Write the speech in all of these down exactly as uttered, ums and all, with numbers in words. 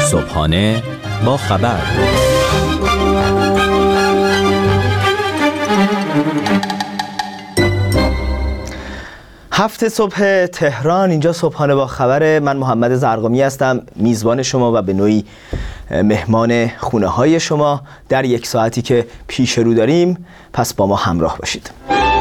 صبحانه با خبر. هفت صبح تهران، اینجا صبحانه با خبر. من محمد زرقامی هستم، میزبان شما و به نوعی مهمان خونه های شما در یک ساعتی که پیش رو داریم. پس با ما همراه باشید.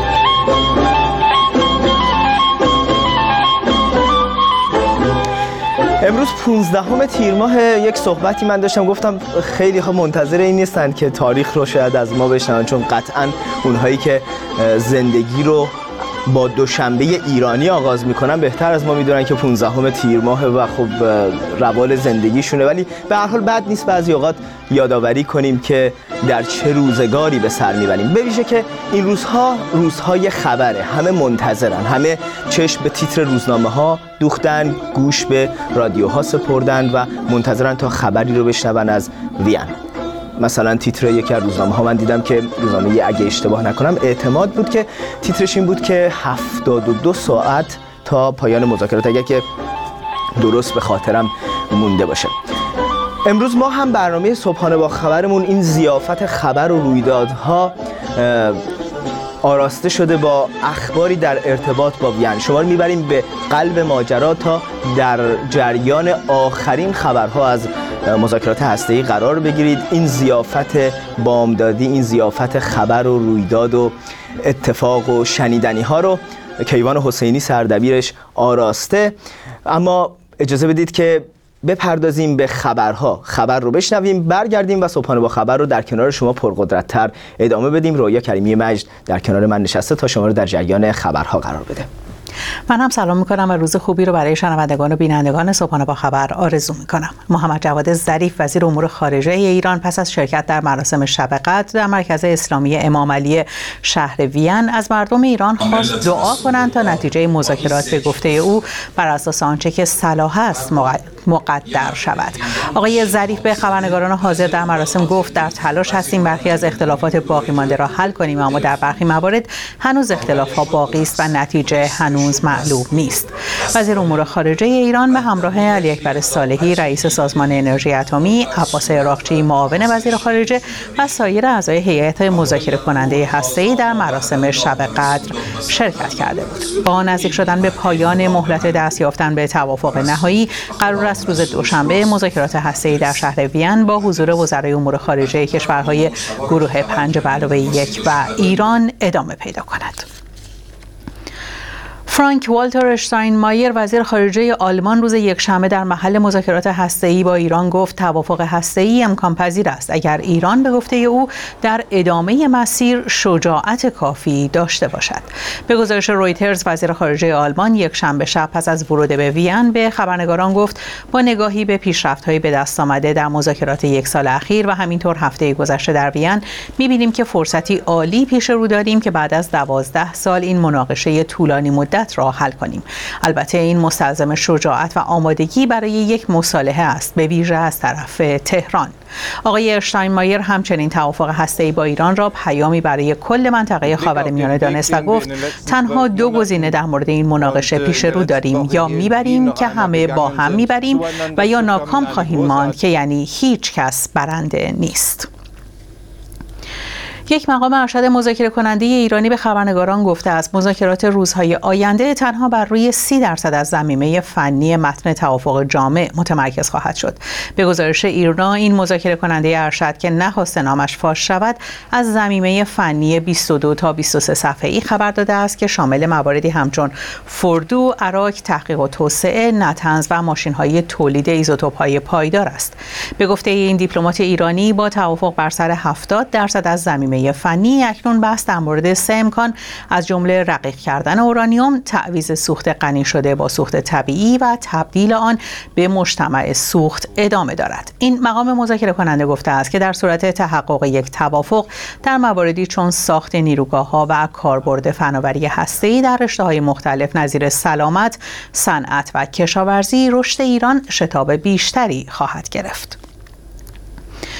امروز پونزدهم تیر ماه، یک صحبتی من داشتم، گفتم خیلی ها منتظر این نیستند که تاریخ رو شاید از ما بشنون، چون قطعاً اونهایی که زندگی رو با دوشنبه ایرانی آغاز میکنن بهتر از ما میدونن که پونزدهم تیر ماه و خب روال زندگیشونه، ولی به هر حال بد نیست بعضی اوقات یادآوری کنیم که در چه روزگاری به سر میبریم. به ویژه که این روزها روزهای خبره، همه منتظرن، همه چشم به تیتر روزنامه ها دوختن، گوش به رادیوها سپردن و منتظرن تا خبری رو بشنون از وین. مثلا تیتر یکی از روزنامه ها من دیدم که روزنامه، اگه اشتباه نکنم، اعتماد بود، که تیترش این بود که هفتاد و دو ساعت تا پایان مذاکرات، اگر که درست به خاطرم مونده باشه. امروز ما هم برنامه صبحانه با خبرمون این ضیافت خبر و رویدادها آراسته شده با اخباری در ارتباط با وین. شما رو میبریم به قلب ماجرا تا در جریان آخرین خبرها از مذاکرات هسته‌ای قرار بگیرید. این ضیافت بامدادی، این ضیافت خبر و رویداد و اتفاق و شنیدنی ها رو کیوان حسینی سردبیرش آراسته. اما اجازه بدید که بپردازیم به خبرها، خبر رو بشنویم، برگردیم و صبحانه با خبر رو در کنار شما پرقدرت‌تر ادامه بدیم. رویا کریمی مجد در کنار من نشسته تا شما رو در جریان خبرها قرار بده. من هم سلام میکنم و روز خوبی رو برای شنوندگان و بینندگان صبحانه با خبر آرزو میکنم. محمد جواد ظریف وزیر امور خارجه ایران پس از شرکت در مراسم شب قدر در مرکز اسلامی امام علی شهر وین از مردم ایران خواست دعا کنند تا نتیجه مذاکرات به گفته او بر اساس آنچه که صلاح است مقدر شود. آقای ظریف به خبرنگاران حاضر در مراسم گفت در تلاش هستیم برخی از اختلافات باقی مانده را حل کنیم، اما در برخی موارد هنوز اختلاف‌ها باقی است و نتیجه هنوز معلوم نیست. وزیر امور خارجه ایران به همراه علی اکبر صالحی رئیس سازمان انرژی اتمی، عباس عراقچی معاون وزیر خارجه و سایر اعضای هیئت مذاکره کننده هسته‌ای در مراسم شب قدر شرکت کرده بود. با نزدیک شدن به پایان مهلت دست یافتن به توافق نهایی، قرار است روز دوشنبه مذاکرات هسته‌ای در شهر وین با حضور وزرای امور خارجه کشورهای گروه پنج به علاوه یک و ایران ادامه پیدا کند. فرانک والتر اشتاینمایر وزیر خارجه آلمان روز یکشنبه در محل مذاکرات هسته‌ای با ایران گفت توافق هسته‌ای امکان پذیر است اگر ایران به گفته او در ادامه مسیر شجاعت کافی داشته باشد. به گزارش رویترز وزیر خارجه آلمان یکشنبه شب پس از ورود به وین به خبرنگاران گفت با نگاهی به پیشرفت‌های به دست آمده در مذاکرات یک سال اخیر و همینطور هفته گذشته در وین می‌بینیم که فرصتی عالی پیش رو داریم که بعد از دوازده سال این مناقشه طولانی مدت را حل کنیم. البته این مستلزم شجاعت و آمادگی برای یک مصالحه است، به ویژه از طرف تهران. آقای اشتاینمایر همچنین توافق هسته‌ای با ایران را پیامی برای کل منطقه خاورمیانه دانست و گفت تنها دو گزینه در مورد این مناقشه پیش رو داریم، یا میبریم که همه با هم میبریم و یا ناکام خواهیم ماند که یعنی هیچ کس برنده نیست. یک مقام ارشد مذاکره کننده ایرانی به خبرنگاران گفته است مذاکرات روزهای آینده تنها بر روی سی درصد از ضمیمه فنی متن توافق جامع متمرکز خواهد شد. به گزارش ایرنا این مذاکره کننده ارشد که نخواست نامش فاش شود از ضمیمه فنی بیست و دو تا بیست و سه صفحه‌ای خبر داده است که شامل مواردی همچون فردو، اراک، تحقیق و توسعه، نطنز و ماشین‌های تولید ایزوتوپ‌های پایدار است. به گفته این دیپلمات ایرانی با توافق بر سر هفتاد درصد از ضمیمه فنی اکنون بحث در مورد سه امکان از جمله رقیق کردن اورانیوم، تعویض سوخت غنی شده با سوخت طبیعی و تبدیل آن به مجتمع سوخت ادامه دارد. این مقام مذاکره کننده گفته است که در صورت تحقق یک توافق در مواردی چون ساخت نیروگاه‌ها و کاربرد فناوری هسته‌ای در رشته‌های مختلف نظیر سلامت، صنعت و کشاورزی رشد ایران شتاب بیشتری خواهد گرفت.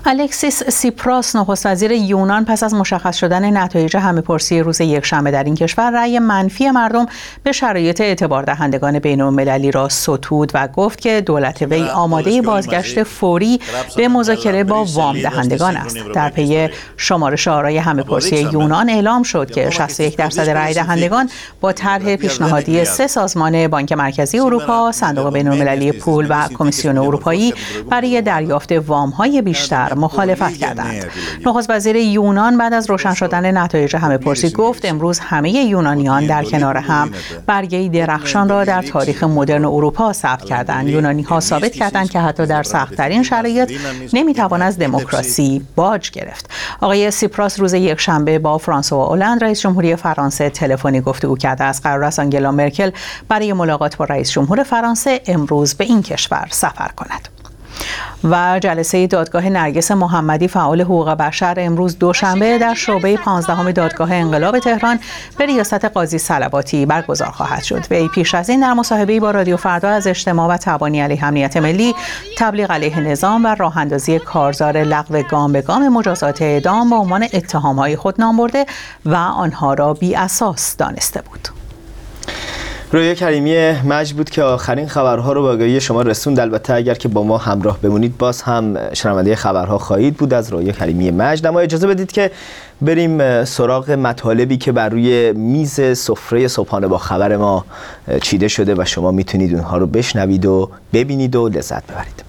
الکسیس سیپراس نخست وزیر یونان پس از مشخص شدن نتایج همه‌پرسی روز یکشنبه در این کشور رأی منفی مردم به شرایط اعتبار دهندگان بین‌المللی را ستود و گفت که دولت وی آماده بازگشت فوری به مذاکره با وام دهندگان است. در پی شمارش آرای همه‌پرسی یونان اعلام شد که شصت و یک درصد رأی دهندگان با طرح پیشنهادی سه سازمان بانک مرکزی اروپا، صندوق بین‌المللی پول و کمیسیون اروپایی برای دریافت وام‌های بیشتر مخالفت کردند. نخست وزیر یونان بعد از روشن شدن نتایج همه‌پرسی گفت امروز همه یونانیان در کنار هم برگه‌ای درخشان را در تاریخ مدرن اروپا ثبت کردند. یونانی‌ها ثابت کردند که حتی در سخت‌ترین شرایط نمی‌توان از دموکراسی باج گرفت. آقای سیپراس روز یکشنبه با فرانسوا هولند رئیس جمهوری فرانسه تلفنی گفتگو کرده است. قرار است آنگلا مرکل برای ملاقات با رئیس جمهور فرانسه امروز به این کشور سفر کند. و جلسه دادگاه نرگس محمدی فعال حقوق بشر امروز دوشنبه در شعبه پانزدهم دادگاه انقلاب تهران به ریاست قاضی صلواتی برگزار خواهد شد. وی پیش از این در مصاحبه‌ای با رادیو فردا از اجتماع و تبانی علیه امنیت ملی، تبلیغ علیه نظام و راه اندازی کارزار لغو گام به گام مجازات اعدام به عنوان اتهام‌های خود نام برده و آنها را بی اساس دانسته بود. رویا کریمی مجد بود که آخرین خبرها رو به آگاهی شما رسوند. البته اگر که با ما همراه بمونید باز هم شنونده خبرها خواهید بود از رویا کریمی مجد. اما اجازه بدید که بریم سراغ مطالبی که بر روی میز سفره صبحانه با خبر ما چیده شده و شما میتونید اونها رو بشنوید و ببینید و لذت ببرید.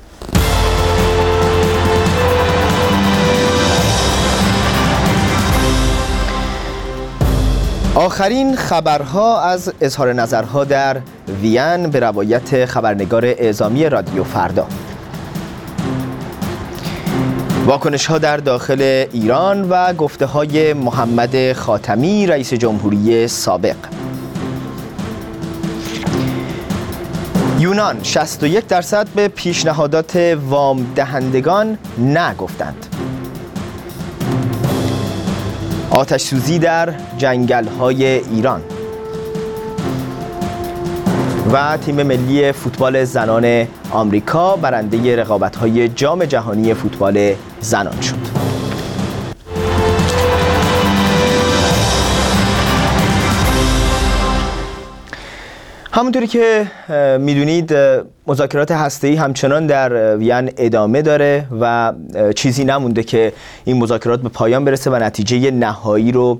آخرین خبرها از اظهار نظرها در وین به روایت خبرنگار اعزامی رادیو فردا. واکنش ها در داخل ایران و گفته های محمد خاتمی رئیس جمهوری سابق. یونان شصت و یک درصد به پیشنهادات وام دهندگان نه گفتند. آتش سوزی در جنگل‌های ایران. و تیم ملی فوتبال زنان آمریکا برنده رقابت‌های جام جهانی فوتبال زنان شد. همونطوری که میدونید مذاکرات هسته‌ای همچنان در وین ادامه داره و چیزی نمونده که این مذاکرات به پایان برسه و نتیجه نهایی رو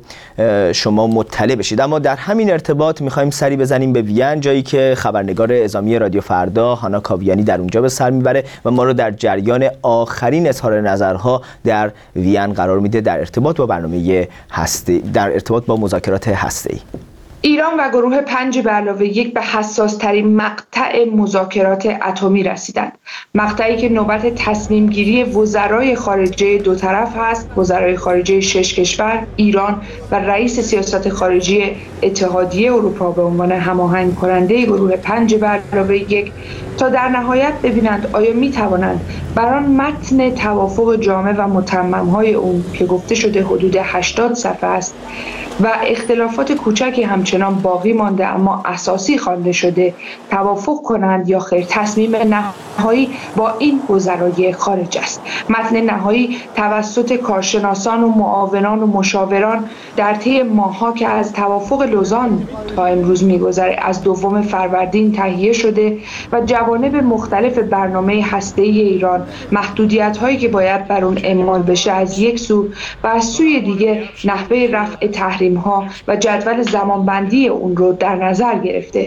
شما مطلع بشید. اما در همین ارتباط میخوایم سری بزنیم به وین، جایی که خبرنگار اعزامی رادیو فردا هانا کاویانی در اونجا به سر میبره و ما رو در جریان آخرین اظهار نظرها در وین قرار میده در ارتباط با برنامه هسته در ارتباط با مذاکرات هسته‌ای. ایران و گروه پنج به علاوه یک به حساس ترین مقطع مذاکرات اتمی رسیدند. مقطعی که نوبت تصمیم گیری وزرای خارجه دو طرف هست، وزرای خارجه شش کشور، ایران و رئیس سیاست خارجی اتحادیه اروپا به عنوان هماهنگ کننده گروه پنج به علاوه یک، تا در نهایت ببینند آیا می توانند بر آن متن توافق جامع و متمم‌های اون که گفته شده حدود هشتاد صفحه است و اختلافات کوچکی همچنان باقی مانده اما اساسی خوانده شده توافق کنند یا خیر. تصمیم نهایی با این وزرای خارجه است. متن نهایی توسط کارشناسان و معاونان و مشاوران در طی ماه‌ها که از توافق لوزان تا امروز می‌گذره از دوم فروردین تهیه شده و جوانب مختلف برنامه هسته‌ای ایران، محدودیت‌هایی که باید بر اون اعمال بشه از یک سو و از سوی دیگه نحوه رفع تحریم‌ها و جدول زمانبندی اون رو در نظر گرفته.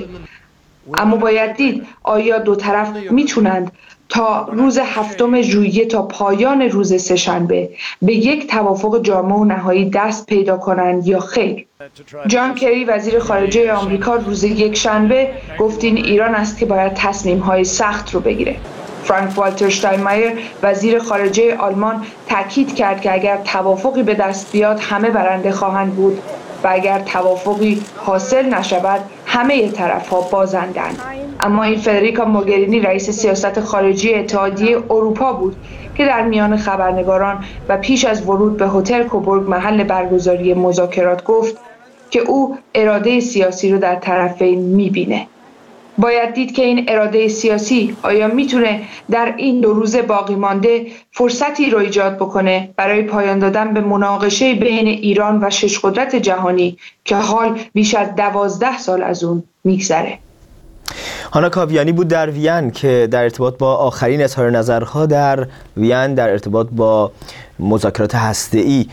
اما باید دید آیا دو طرف میتونند تا روز هفتم ژوئیه تا پایان روز سه‌شنبه به یک توافق جامع و نهایی دست پیدا کنند یا خیر. جان کری وزیر خارجه آمریکا روز یکشنبه گفت این ایران است که باید تصمیم‌های سخت رو بگیره. فرانک والتر شتاینمایر وزیر خارجه آلمان تاکید کرد که اگر توافقی به دست بیاد همه برنده خواهند بود و اگر توافقی حاصل نشود همه طرف‌ها بازندند. اما این فدریکا موگرینی رئیس سیاست خارجی اتحادیه اروپا بود که در میان خبرنگاران و پیش از ورود به هتل کوبورگ محل برگزاری مذاکرات گفت که او اراده سیاسی رو در طرفین می‌بینه. باید دید که این اراده سیاسی آیا میتونه در این دو روز باقی مانده فرصتی رو ایجاد بکنه برای پایان دادن به مناقشه بین ایران و شش قدرت جهانی که حال بیش از دوازده سال از اون میگذره. هانا کاویانی بود در وین که در ارتباط با آخرین اظهار نظرها در وین در ارتباط با مذاکرات هسته‌ای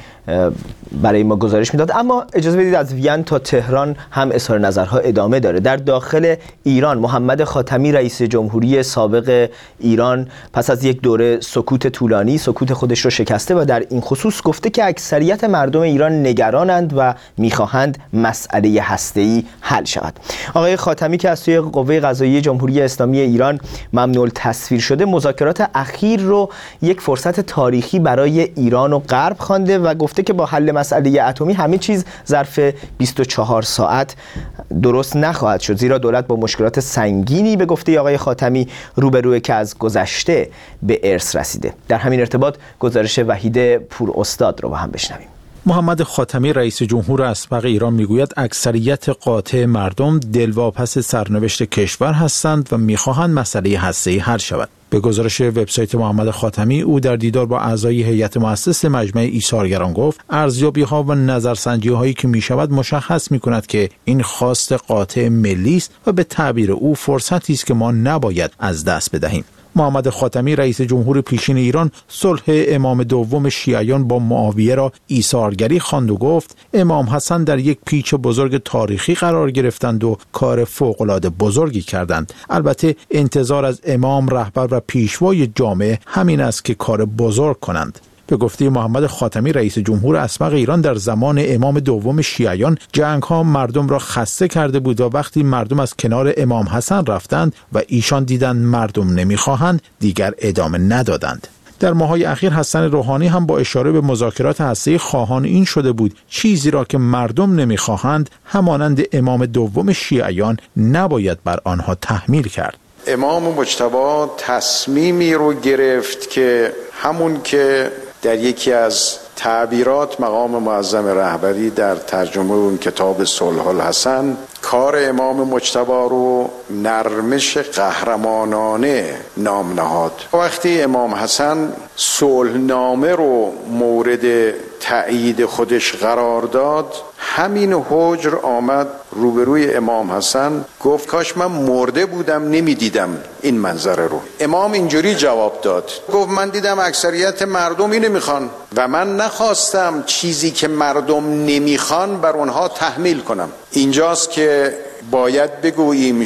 برای ما گزارش میداد. اما اجازه بدید از وین تا تهران هم اظهار نظرها ادامه داره. در داخل ایران محمد خاتمی رئیس جمهوری سابق ایران پس از یک دوره سکوت طولانی سکوت خودش رو شکسته و در این خصوص گفته که اکثریت مردم ایران نگرانند و میخواهند مسئله هسته‌ای حل شود. آقای خاتمی که از سوی قوه قضاییه جمهوری اسلامی ایران ممنوع التصویر شده مذاکرات اخیر رو یک فرصت تاریخی برای ایران و غرب خوانده و گفته که با حل مسئله اتمی همه چیز ظرف بیست و چهار ساعت درست نخواهد شد، زیرا دولت با مشکلات سنگینی به گفته آقای خاتمی روبروه که از گذشته به ارث رسیده. در همین ارتباط گزارش وحید پور استاد رو با هم بشنویم. محمد خاتمی رئیس جمهور اسبق ایران میگوید اکثریت قاطع مردم دلواپس سرنوشت کشور هستند و میخواهند مسئله هسته‌ای حل شود. به گزارش وبسایت محمد خاتمی، او در دیدار با اعضای هیئت مؤسس مجمع ایثارگران گفت ارزیابی‌ها و نظرسنجی‌هایی که می‌شود مشخص می‌کند که این خواست قاطع ملی است و به تعبیر او فرصتی است که ما نباید از دست بدهیم. محمد خاتمی رئیس جمهور پیشین ایران صلح امام دوم شیعیان با معاویه را ایثارگری خواند و گفت امام حسن در یک پیچ بزرگ تاریخی قرار گرفتند و کار فوق‌العاده بزرگی کردند. البته انتظار از امام رهبر و پیشوای جامعه همین است که کار بزرگ کنند. به گفته محمد خاتمی رئیس جمهور اسبق ایران در زمان امام دوم شیعیان جنگ ها مردم را خسته کرده بود و وقتی مردم از کنار امام حسن رفتند و ایشان دیدند مردم نمیخواهند دیگر ادامه ندادند. در ماه‌های اخیر حسن روحانی هم با اشاره به مذاکرات هسته‌ای خواهان این شده بود چیزی را که مردم نمیخواهند همانند امام دوم شیعیان نباید بر آنها تحمیل کرد. امام مجتبی تصمیمی رو گرفت که همون که در یکی از تعبیرات مقام معظم رهبری در ترجمه اون کتاب صلح الحسن کار امام مجتبی رو نرمش قهرمانانه نام نهاد. وقتی امام حسن صلحنامه رو مورد تأیید خودش قرار داد همین حجر آمد روبروی امام حسن گفت کاش من مرده بودم نمیدیدم این منظره رو. امام اینجوری جواب داد گفت من دیدم اکثریت مردم اینو میخوان و من نخواستم چیزی که مردم نمیخوان بر اونها تحمیل کنم. اینجاست که باید بگوییم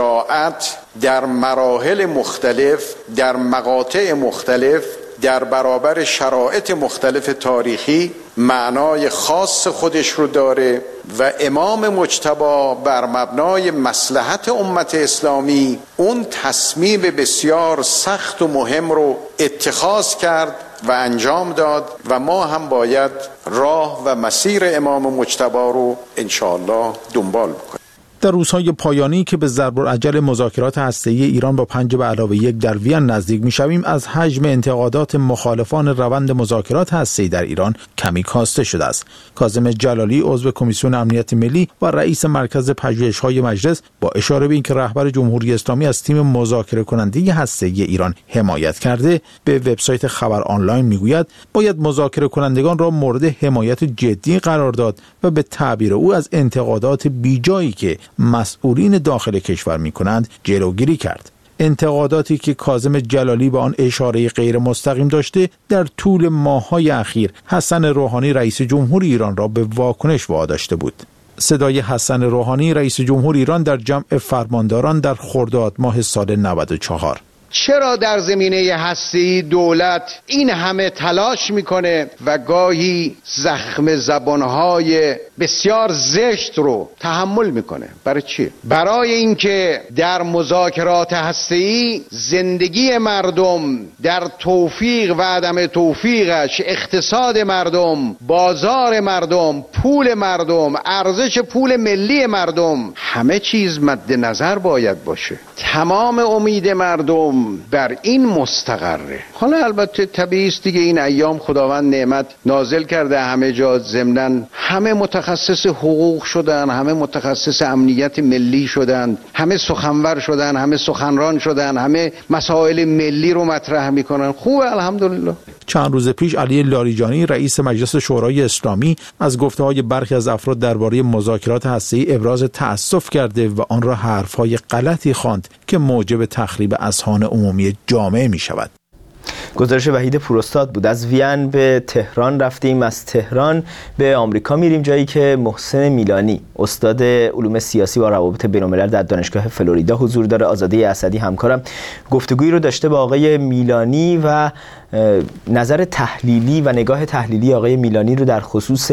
شجاعت در مراحل مختلف در مقاطع مختلف در برابر شرایط مختلف تاریخی معنای خاص خودش رو داره و امام مجتبی بر مبنای مصلحت امت اسلامی اون تصمیم بسیار سخت و مهم رو اتخاذ کرد و انجام داد و ما هم باید راه و مسیر امام مجتبی رو انشاءالله دنبال بکنیم. در روزهای پایانی که به ضرب الاجل مذاکرات هسته‌ای ایران با پنج به علاوه یک در وین نزدیک می‌شویم، از حجم انتقادات مخالفان روند مذاکرات هسته‌ای در ایران کمی کاسته شده است. کاظم جلالی عضو کمیسیون امنیت ملی و رئیس مرکز پژوهش‌های مجلس با اشاره به اینکه رهبر جمهوری اسلامی از تیم مذاکره کننده هسته‌ای ایران حمایت کرده، به وبسایت خبر آنلاین میگوید باید مذاکره کنندگان را مورد حمایت جدی قرار داد و به تعبیر او از انتقادات بیجایی که مسئولین داخل کشور می‌کنند جلوگیری کرد. انتقاداتی که کاظم جلالی به آن اشاره غیر مستقیم داشته در طول ماه‌های اخیر حسن روحانی رئیس جمهور ایران را به واکنش واداشته بود. صدای حسن روحانی رئیس جمهور ایران در جمع فرمانداران در خرداد ماه سال نود و چهار: چرا در زمینه هستی دولت این همه تلاش میکنه و گاهی زخم زبانهای بسیار زشت رو تحمل میکنه؟ برای چی؟ برای اینکه در مذاکرات هستی زندگی مردم در توفیق و عدم توفیقش، اقتصاد مردم، بازار مردم، پول مردم، ارزش پول ملی مردم، همه چیز مد نظر باید باشه. تمام امید مردم بر این مستقره. حالا البته طبیعی است دیگه، این ایام خداوند نعمت نازل کرده همه جا، ضمناً همه متخصص حقوق شدن، همه متخصص امنیت ملی شدن، همه سخنور شدن، همه سخنران شدن، همه مسائل ملی رو مطرح میکنن. خوبه الحمدلله. چند روز پیش علی لاریجانی رئیس مجلس شورای اسلامی از گفته‌های برخی از افراد درباره مذاکرات هسته‌ای ابراز تأسف کرده و آن را حرف‌های غلطی خواند که موجب تخریب اذهان عمومی جامعه می‌شود. گزارش وحید پوراستاد بود. از وین به تهران رفتیم، از تهران به آمریکا میریم، جایی که محسن میلانی استاد علوم سیاسی و روابط بین‌الملل در دانشگاه فلوریدا حضور داره. آزاده اسدی همکارم گفتگویی رو داشته با آقای میلانی و نظر تحلیلی و نگاه تحلیلی آقای میلانی رو در خصوص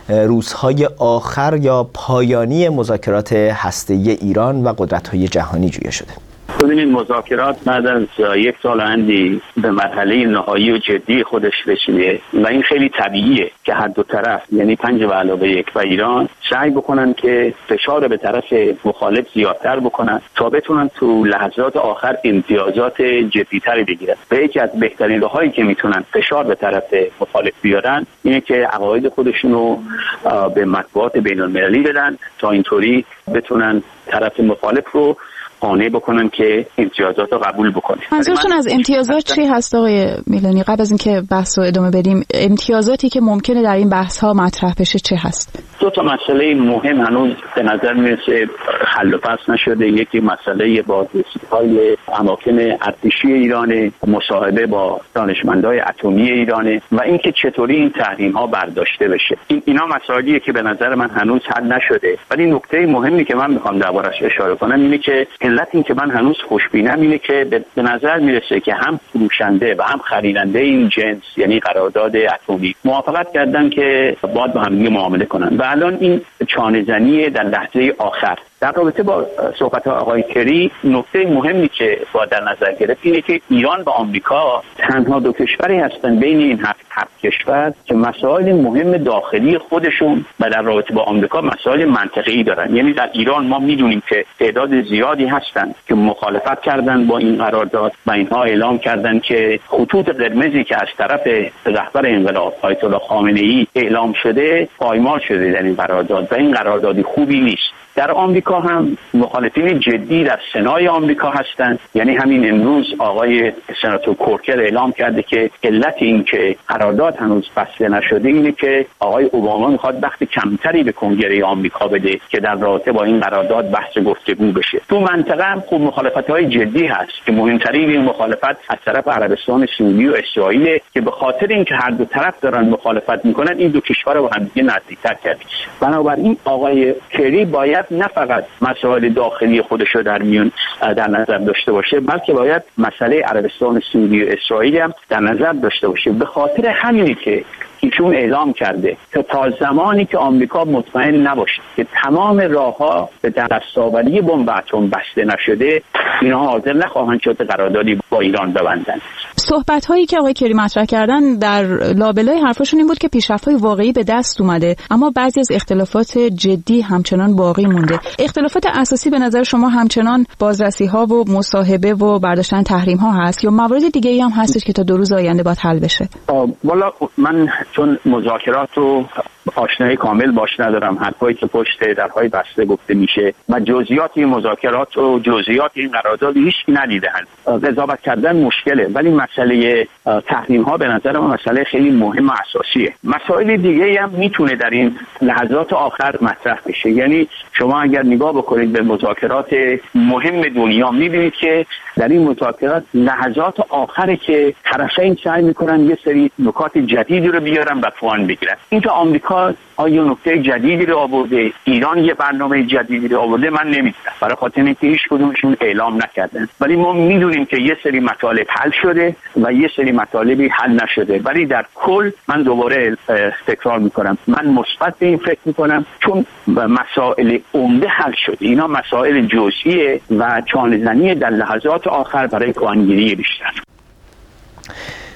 روزهای آخر یا پایانی مذاکرات هسته‌ای ایران و قدرت‌های جهانی جویا شده. ببینید مذاکرات بعد از یک سال اندی به مرحله نهایی و جدی خودش رسیده و این خیلی طبیعیه که هر دو طرف، یعنی پنج به علاوه یک و ایران، سعی بکنن که فشار به طرف مخالف زیادتر بکنن تا بتونن تو لحظات آخر امتیازات جدی‌تری بگیرن. و یکی از بهترین راهایی که میتونن فشار به طرف مخالف بیارن اینه که عقاید خودشون رو به مطبوعات بین‌المللی بدن تا اینطوری بتونن طرف مخالف رو قانع بکنن که امتیازات رو قبول بکنه. منظورتون از امتیازات چی هست آقای میلانی؟ قبل از اینکه بحث رو ادامه بدیم، امتیازاتی که ممکنه در این بحث ها مطرح بشه چه هست؟ دو تا مسئله مهم هنوز به نظر میرسه حل و فصل نشده. یکی مسئله بازرسی‌های اماکن ارتشی ایران، مصاحبه با دانشمندای اتمی ایران و اینکه چطوری این تحریم ها برداشته بشه. این اینا مسائلیه که به نظر من هنوز حل نشده. ولی نکته مهمی که من میخوام دربارش اشاره کنم اینه که علت این که من هنوز خوشبینم اینه که به نظر میرسه که هم فروشنده و هم خریدنده این جنس، یعنی قرارداد اتمی، موافقت کردن که باید با هم معامله کنن و الان این چانه‌زنی در لحظه آخر. در رابطه با صحبت آقای کری، نکته مهمی که با در نظر گرفت اینه که ایران و آمریکا تنها دو کشوری هستند بین این هفت هفت کشور که مسائل مهم داخلی خودشون و در رابطه با آمریکا مسائل منطقه‌ای دارن. یعنی در ایران ما میدونیم که تعداد زیادی هستند که مخالفت کردن با این قرارداد و اینها اعلام کردن که خطوط قرمزی که از طرف رهبر انقلاب آیت الله خامنه‌ای اعلام شده پایمال شده در این قرارداد و این قرارداد خوبی نیست. در آمریکا هم مخالفین جدی در سنای آمریکا هستند. یعنی همین امروز آقای سناتور کورکر اعلام کرده که علت این که قرارداد هنوز بسته نشده اینه که آقای اوباما میخواد وقت کمتری به کنگره آمریکا بده که در رابطه با این قرارداد بحث گفتگو بشه. تو منطقه هم خوب مخالفت‌های جدی هست که مهمترین این مخالفت از طرف عربستان سعودی و اسرائیل که به خاطر اینکه هر دو طرف دارن مخالفت میکنن این دو کشور رو با هم دیگه نزدیک‌تر کرده. بنابراین آقای کری باید نه فقط مسائل داخلی خودش رو در میون در نظر داشته باشه، بلکه باید مسئله عربستان سعودی و اسرائیل هم در نظر داشته باشه. به خاطر همینی که ایشون اعلام کرده که تا زمانی که آمریکا مطمئن نباشه که تمام راهها به دستاوری بمب اتم بسته نشده، اینها حاضر نخواهند شد قراردادی با ایران ببندند. صحبت هایی که آقای کری مطرح کردن در لابلای حرفشون این بود که پیشرفت‌های واقعی به دست اومده، اما بعضی از اختلافات جدی همچنان باقی مونده. اختلافات اساسی به نظر شما همچنان بازرسی‌ها و مصاحبه و برداشتن تحریم‌ها هست یا موارد دیگه‌ای هم هستش که تا دو روز آینده باید حل بشه؟ والا من چون مذاکرات رو آشنایی کامل باش ندارم، حرفایی که پشت درهای بسته گفته میشه و جزئیات این مذاکرات و جزئیات این قرارداد هیچ ندیدن، قضاوت کردن مشکله. ولی مسئله تحریم ها به نظر من مسئله خیلی مهم و اساسیه. مسائل دیگه هم میتونه در این لحظات آخر مطرح بشه. یعنی شما اگر نگاه بکنید به مذاکرات مهم دنیا میبینید که در این مذاکرات لحظات آخره که طرفین سعی میکنن یه سری نکات جدیدی رو بیارن و پوان بگیرن. اینکه آمریکا آیا نکته جدیدی رو آورده، ایران یه برنامه جدیدی رو آورده، من نمیدونم، برای خاطر اینکه هیچ کدومشون اعلام نکردن. ولی ما میدونیم که یه سری مطالب حل شده و یه سری مطالبی حل نشده. ولی در کل من دوباره تکرار میکنم، من مثبت به این فکر میکنم چون مسائل عمده حل شده. اینا مسائل جزئیه و چانه‌زنی در لحظات آخر برای قانونگیری بیشتر.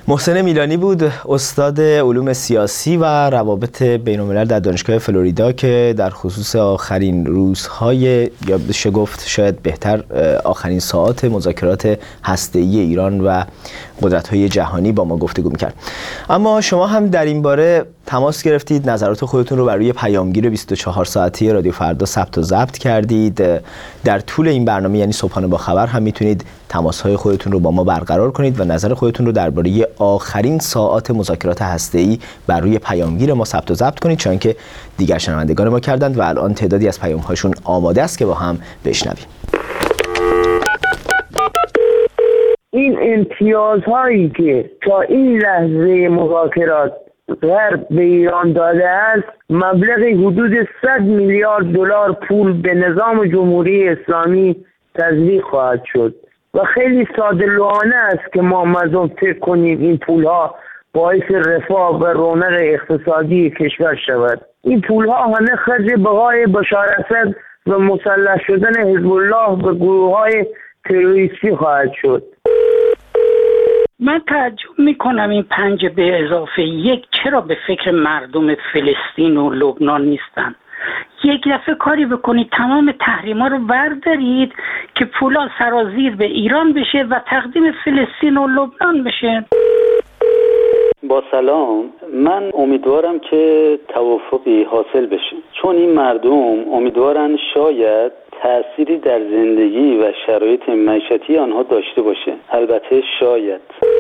محسن میلانی بود، استاد علوم سیاسی و روابط بین‌الملل در دانشگاه فلوریدا که در خصوص آخرین روزهای یا بشه گفت شاید بهتر آخرین ساعات مذاکرات هسته‌ای ایران و قدرت‌های جهانی با ما گفتگو می‌کرد. اما شما هم در این باره تماس گرفتید، نظرات خودتون رو بر روی پیامگیر بیست و چهار ساعته رادیو فردا ثبت و ضبط کردید. در طول این برنامه یعنی صبحانه با خبر هم میتونید تماس‌های خودتون رو با ما برقرار کنید و نظر خودتون رو درباره آخرین ساعات مذاکرات هسته‌ای بر روی پیامگیر ما ثبت و ضبط کنید، چون که دیگر شنوندگان ما کردند و الان تعدادی از پیام‌هاشون آماده است که با هم بشنویم. این امتیازهایی که تا این لحظه مذاکرات غرب به ایران داده است مبلغی حدود صد میلیارد دلار پول به نظام جمهوری اسلامی تزریق خواهد شد و خیلی ساده لوحانه است که ما مردم فکر کنیم این پولها باعث رفاه و رونق اقتصادی کشور شود. این پولها همه خرج بقای بشار اسد و مسلح شدن حزب الله و گروه‌های تروریستی خواهد شد. من تعجب میکنم این پنج به اضافه یک چرا به فکر مردم فلسطین و لبنان نیستن. یک دفعه کاری بکنید تمام تحریما رو بردارید که پولا سرازیر به ایران بشه و تقدیم فلسطین و لبنان بشه. با سلام، من امیدوارم که توافقی حاصل بشه، چون این مردم امیدوارن شاید تأثیری در زندگی و شرایط معیشتی آنها داشته باشه. البته شاید.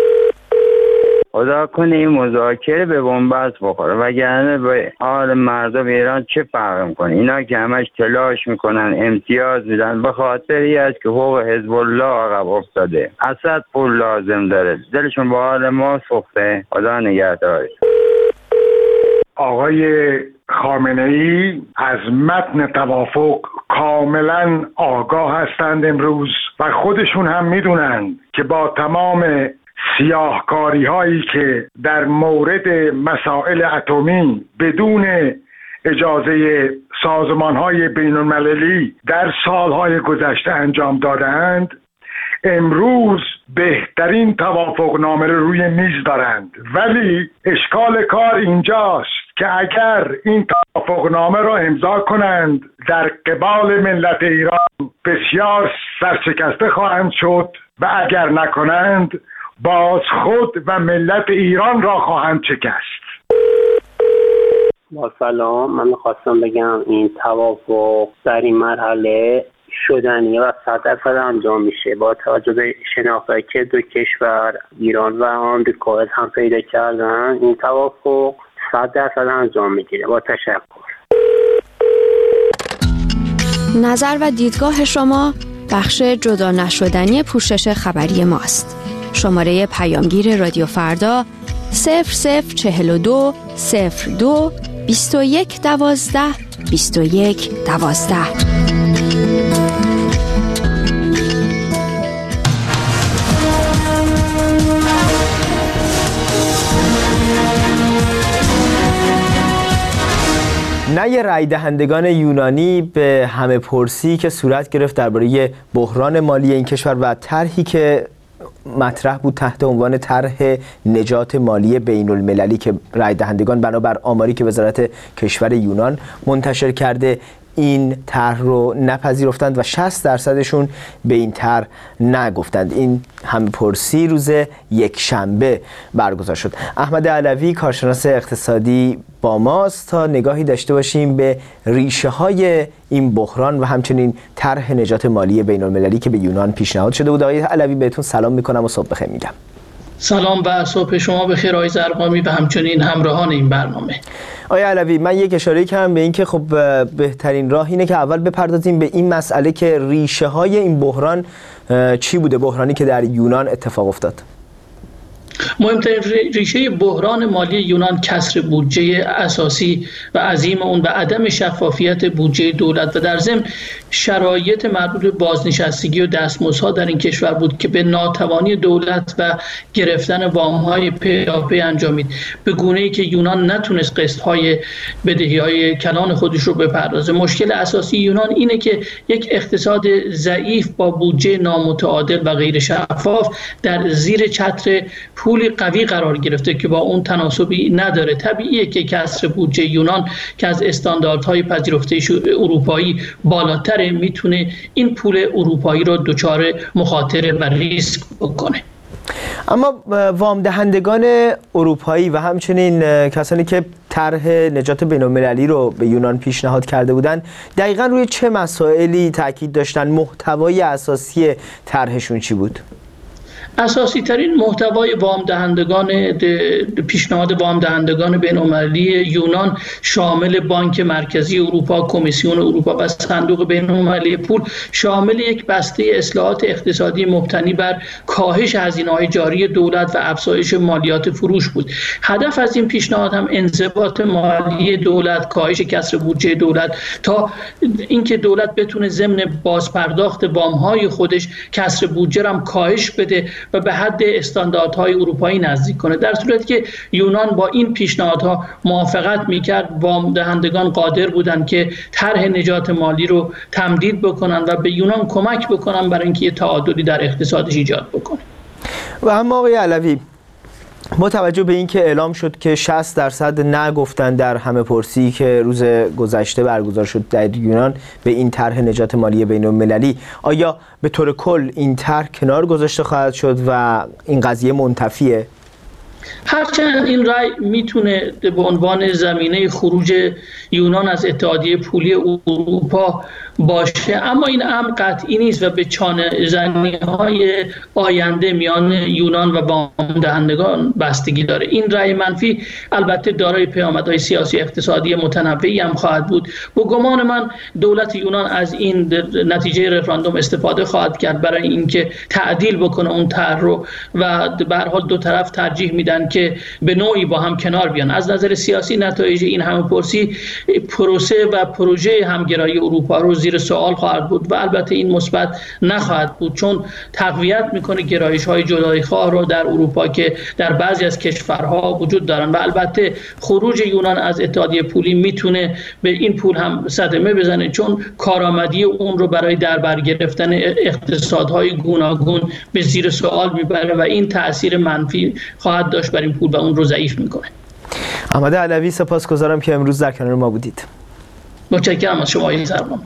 خدا کنه این مذاکره به بنبست بخوره وگرنه به حال مردم ایران چه فرق میکنه؟ اینا که همش تلاش میکنن امتیاز میدن به خاطری است که حقوق حزب الله عقب افتاده. اسد پول لازم داره، دلشون به حال ما سوخته. خدا نگهدار. آقای خامنه‌ای از متن توافق کاملا آگاه هستند امروز و خودشون هم میدونند که با تمام سیاهکاری هایی که در مورد مسائل اتمی بدون اجازه سازمان های بین المللی در سالهای گذشته انجام دادند، امروز بهترین توافق نامه رو روی میز دارند. ولی اشکال کار اینجاست که اگر این توافق نامه رو امضا کنند در قبال ملت ایران بسیار سرشکسته خواهند شد و اگر نکنند باز خود و ملت ایران را خواهند شکست. با سلام، من میخواستم بگم این توافق در این مرحله شدنیه و صد درصد انجام میشه با توجه به شناختی که دو کشور ایران و آمریکا هم پیدا کردن. این توافق صد درصد انجام میگیره. با تشکر. نظر و دیدگاه شما بخش جدا نشدنی پوشش خبری ماست. شماره پیامگیر رادیو فردا صفر صفر چهل و دو صفر دو بیست و یک دوازده بیست و یک دوازده. نه رای دهندگان یونانی به همه پرسی که صورت گرفت درباره بحران مالی این کشور و طرحی که مطرح بود تحت عنوان طرح نجات مالی بین المللی که رای دهندگان بنابر آماری که وزارت کشور یونان منتشر کرده این طرح رو نپذیرفتند و شصت درصدشون به این طرح نگفتند. این همه پرسی روز یک شنبه برگزار شد. احمد علوی کارشناس اقتصادی با ماست تا نگاهی داشته باشیم به ریشه های این بحران و همچنین طرح نجات مالی بین المللی که به یونان پیشنهاد شده بود. آقای علوی بهتون سلام میکنم و صبح بخیر میگم. سلام و صبح شما بخیر آقای زرقامی و همچنین همراهان این برنامه. آقای علوی، من یک اشاره کردم به این که خب بهترین راه اینه که اول بپردازیم به این مسئله که ریشه های این بحران چی بوده، بحرانی که در یونان اتفاق افتاد. مهمترین ریشه بحران مالی یونان کسر بودجه اساسی و عظیم اون و عدم شفافیت بودجه دولت و در ضمن شرایط مربوط به بازنشستگی و دستمزدها در این کشور بود که به ناتوانی دولت و گرفتن وام‌های پیاپی انجامید، به گونه‌ای که یونان نتونست قسط‌های بدهی‌های کلان خودش رو بپردازه. مشکل اساسی یونان اینه که یک اقتصاد ضعیف با بودجه نامتعادل و غیر شفاف در زیر چتر پول پولی قوی قرار گرفته که با اون تناسبی نداره. طبیعیه که کسر بودجه یونان که از استانداردهای پذیرفته اروپایی بالاتره میتونه این پول اروپایی رو دچار مخاطره و ریسک بکنه. اما وام دهندگان اروپایی و همچنین کسانی که طرح نجات بین‌المللی رو به یونان پیشنهاد کرده بودند دقیقاً روی چه مسائلی تاکید داشتن؟ محتوای اساسی طرحشون چی بود؟ اساسی ترین محتوای وام دهندگان پیشنهاد وام دهندگان بین‌المللی یونان شامل بانک مرکزی اروپا، کمیسیون اروپا و صندوق بین‌المللی پول شامل یک بسته اصلاحات اقتصادی مبتنی بر کاهش هزینه‌های جاری دولت و افزایش مالیات فروش بود. هدف از این پیشنهاد هم انضباط مالی دولت، کاهش کسر بودجه دولت تا اینکه دولت بتونه ضمن بازپرداخت وام‌های خودش کسر بودجه را هم کاهش بده و به حد استانداردهای اروپایی نزدیک کنه. در صورتی که یونان با این پیشنهادها موافقت میکرد، وام دهندگان قادر بودند که طرح نجات مالی رو تمدید بکنن و به یونان کمک بکنن برای اینکه یه تعادلی در اقتصادش ایجاد بکنه. و اما آقای علوی، با توجه به اینکه اعلام شد که شصت درصد نگفتن در همه پرسی که روز گذشته برگزار شد در یونان به این طرح نجات مالی بین‌المللی، آیا به طور کل این طرح کنار گذاشته خواهد شد و این قضیه منتفیه؟ هرچند این رأی میتونه به عنوان زمینه خروج یونان از اتحادیه پولی اروپا باشه، اما این امر قطعی نیست و به چانه زنی‌های آینده میان یونان و وام دهندگان بستگی داره. این رأی منفی البته دارای پیامدهای سیاسی اقتصادی متنوعی هم خواهد بود. با گمان من دولت یونان از این نتیجه رفراندوم استفاده خواهد کرد برای اینکه تعدیل بکنه اون طرح رو و به هر حال دو طرف ترجیح میدن که به نوعی با هم کنار بیان. از نظر سیاسی نتایج این همه‌پرسی پروسه و پروژه همگرایی اروپا رو زیر سوال خواهد بود و البته این مثبت نخواهد بود، چون تقویت میکنه گرایش‌های جدایی‌خواه رو در اروپا که در بعضی از کشورها وجود دارن و البته خروج یونان از اتحادیه پولی میتونه به این پول هم صدمه بزنه، چون کارآمدی اون رو برای در بر گرفتن اقتصادهای گوناگون به زیر سوال میبره و این تأثیر منفی خواهد داشت بر این پول و اون رو ضعیف میکنه. احمد علوی، سپاسگزارم که امروز در کنار ما بودید. متشکرم از شما این سرمان.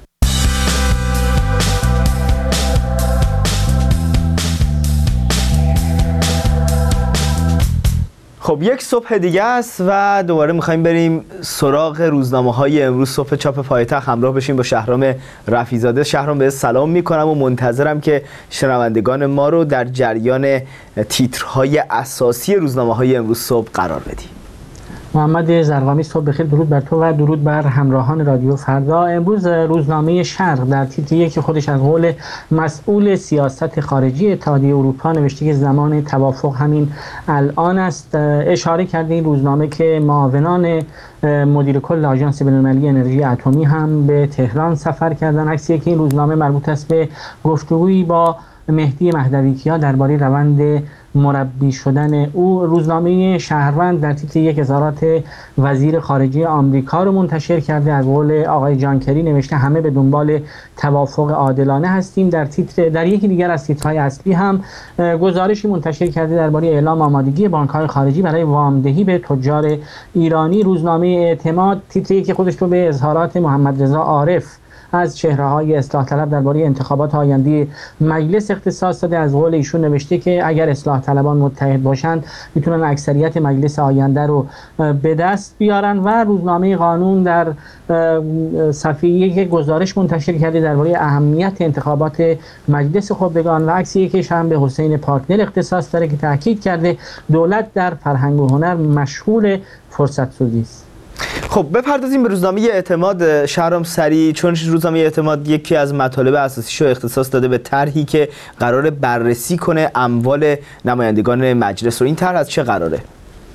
خب یک صبح دیگه است و دوباره میخوایم بریم سراغ روزنامه های امروز صبح چاپ پایتخت. همراه بشیم با شهرام رفیع‌زاده. شهرام، به سلام میکنم و منتظرم که شنوندگان ما رو در جریان تیترهای اساسی روزنامه های امروز صبح قرار بدی. محمد زرقامی، صبح بخیر. درود بر تو و درود بر همراهان رادیو فردا. امروز روزنامه شرق در تیتر یک خودش از قول مسئول سیاست خارجی اتحادیه اروپا نوشته که زمان توافق همین الان است. اشاره کرده این روزنامه که معاونان مدیر کل آژانس بین‌المللی انرژی اتمی هم به تهران سفر کردن. عکسی که این روزنامه مربوط است به گفتگویی با مهدی مهدوی‌کیا درباره روند مربی شدن او. روزنامه شهروند در تیتر یک اظهارات وزیر خارجه آمریکا رو منتشر کرده. از قول آقای جان کری نوشته همه به دنبال توافق عادلانه هستیم. در تیتر در یکی دیگر از تیترهای اصلی هم گزارشی منتشر کرده درباره اعلام آمادگی بانک‌های خارجی برای وامدهی به تجار ایرانی. روزنامه اعتماد تیتری که خودش رو به اظهارات محمد رضا عارف از چهره‌های اصلاح طلب درباره انتخابات آینده مجلس اختصاص داده. از قول ایشون نوشته که اگر اصلاح طلبان متحد باشند میتونن اکثریت مجلس آینده رو به دست بیارن. و روزنامه قانون در صفحه یک گزارش منتشر کرده درباره اهمیت انتخابات مجلس خبرگان و عکسی که هم به حسین پارتنر اختصاص داره که تاکید کرده دولت در فرهنگ و هنر مشغول فرصت سازی است. خب بپردازیم به روزنامه اعتماد شهرام سریع، چون روزنامه اعتماد یکی از مطالب اساسیشو اختصاص داده به طرحی که قراره بررسی کنه اموال نمایندگان مجلس رو. این طرح از چه قراره؟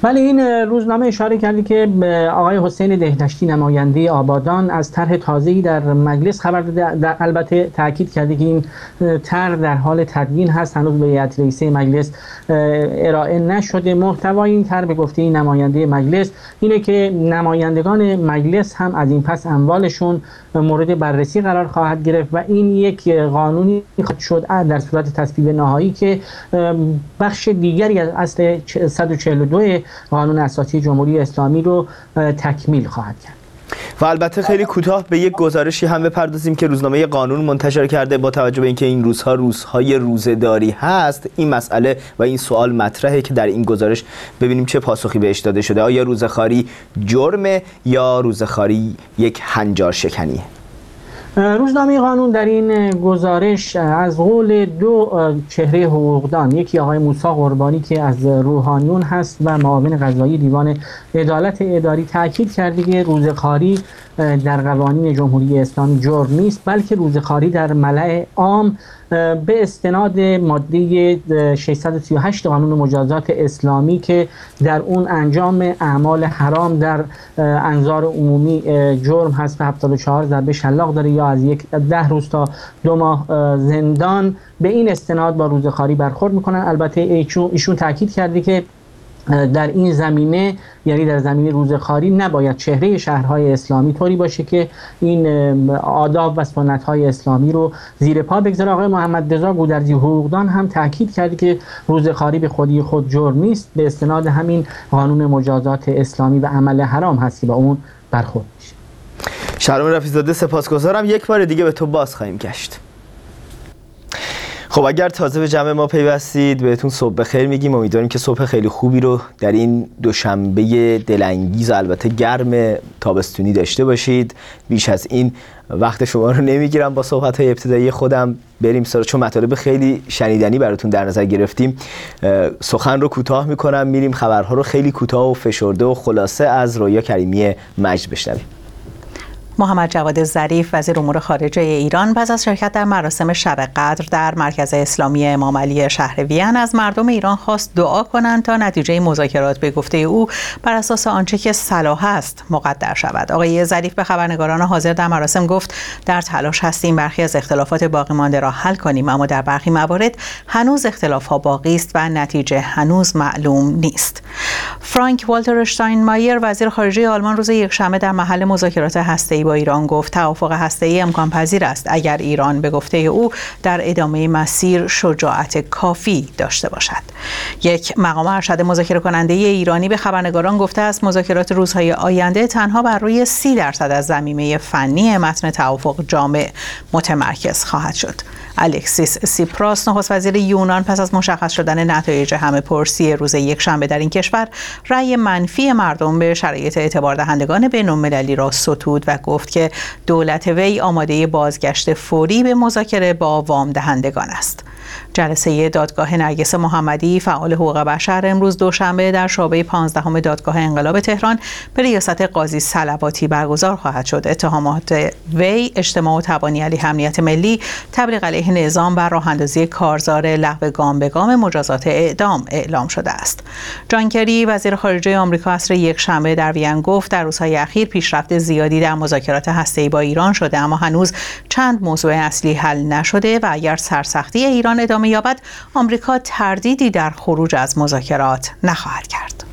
ولی این روزنامه اشاره کردی که آقای حسین دهدشتی نماینده آبادان از طرح تازه‌ای در مجلس خبر داده. البته تاکید کرده که این طرح در حال تدوین هست، هنوز به هیئت رئیسه مجلس ارائه نشده. محتوای این طرح به گفته این نماینده مجلس اینه که نمایندگان مجلس هم از این پس اموالشون مورد بررسی قرار خواهد گرفت و این یک قانونی خواهد شد در صورت تصویب نهایی که بخش دیگری از اصل صد و چهل و دو قانون اساسی جمهوری اسلامی رو تکمیل خواهد کرد. و البته خیلی کوتاه به یک گزارشی هم بپردازیم که روزنامه قانون منتشر کرده. با توجه به اینکه این روزها روزهای روزه‌داری هست، این مسئله و این سوال مطرحه که در این گزارش ببینیم چه پاسخی بهش داده شده. آیا روزه‌خواری جرمه یا روزه‌خواری یک هنجار شکنیه؟ روزنامه قانون در این گزارش از قول دو چهره حقوقدان، یکی آقای موسی قربانی که از روحانیون هست و معاون قضایی دیوان عدالت اداری، تاکید کرده که روزه‌خواری در قوانین جمهوری اسلامی جرم نیست، بلکه روزه‌خواری در ملأ عام به استناد ماده ششصد و سی و هشت قانون مجازات اسلامی که در اون انجام اعمال حرام در انظار عمومی جرم هست و هفتاد و چهار ضربه شلاق داره یا از یک ده روز تا دو ماه زندان، به این استناد با روزه‌خواری برخورد میکنن. البته ایشون تاکید کرده که در این زمینه، یعنی در زمینه روزه‌خواری، نباید چهره شهرهای اسلامی طوری باشه که این آداب و سنت‌های اسلامی رو زیر پا بگذاره. آقای محمد رضا گودرزی حقوقدان هم تاکید کرده که روزه‌خواری به خودی خود جرم نیست، به استناد همین قانون مجازات اسلامی و عمل حرام هست که با اون برخورد میشه. شهرام رفیع‌زاده سپاسگزارم. یک بار دیگه به تو باز خواهیم گشت. خب اگر تازه به جمع ما پیوستید، بهتون صبح بخیر میگیم. امیدواریم که صبح خیلی خوبی رو در این دوشنبه دلانگیز و البته گرم تابستونی داشته باشید. بیش از این وقت شما رو نمیگیرم با صحبت‌های ابتدایی خودم. بریم سراغ، چون مطالب خیلی شنیدنی براتون در نظر گرفتیم. سخن رو کوتاه میکنم، میریم خبرها رو خیلی کوتاه و فشرده و خلاصه از رویا کریمی مجد بشنویم. محمد جواد ظریف وزیر امور خارجه ایران پس از شرکت در مراسم شب قدر در مرکز اسلامی امام علی شهر وین از مردم ایران خواست دعا کنند تا نتیجه مذاکرات به گفته او بر اساس آنچه که صلاح است مقدر شود. آقای ظریف به خبرنگاران حاضر در مراسم گفت در تلاش هستیم برخی از اختلافات باقی مانده را حل کنیم، اما در برخی موارد هنوز اختلاف‌ها باقی است و نتیجه هنوز معلوم نیست. فرانک والتر اشتاینمایر وزیر خارجه آلمان روز یکشنبه در محل مذاکرات هسته‌ای با ایران گفت توافق هسته‌ای امکان پذیر است اگر ایران به گفته او در ادامه مسیر شجاعت کافی داشته باشد. یک مقام ارشد مذاکره کننده ایرانی به خبرنگاران گفته است مذاکرات روزهای آینده تنها بر روی سی درصد از ضمیمه فنی متن توافق جامع متمرکز خواهد شد. الکسیس سیپراس نخست وزیر یونان پس از مشخص شدن نتایج همه پرسی روز یکشنبه در این کشور رأی منفی مردم به شرایط اعتبار دهندگان بین‌المللی را ستود و گفت که دولت وی آماده بازگشت فوری به مذاکره با وام دهندگان است. جلسه دادگاه نرگس محمدی فعال حقوق بشر امروز دوشنبه در شعبه پانزدهم دادگاه انقلاب تهران به ریاست قاضی صلواتی برگزار خواهد شد. اتهامات وی اجتماع و تبانی علیه امنیت ملی، تبلیغ علیه نظام و راه اندازی کارزار لغو گام به گام مجازات اعدام اعلام شده است. جان کری وزیر خارجه آمریکا عصر یکشنبه در وین گفت در روزهای اخیر پیشرفت زیادی در مذاکرات هسته‌ای با ایران شده، اما هنوز چند موضوع اصلی حل نشده و اگر سرسختی ایران ادامه یابد آمریکا تردیدی در خروج از مذاکرات نخواهد کرد.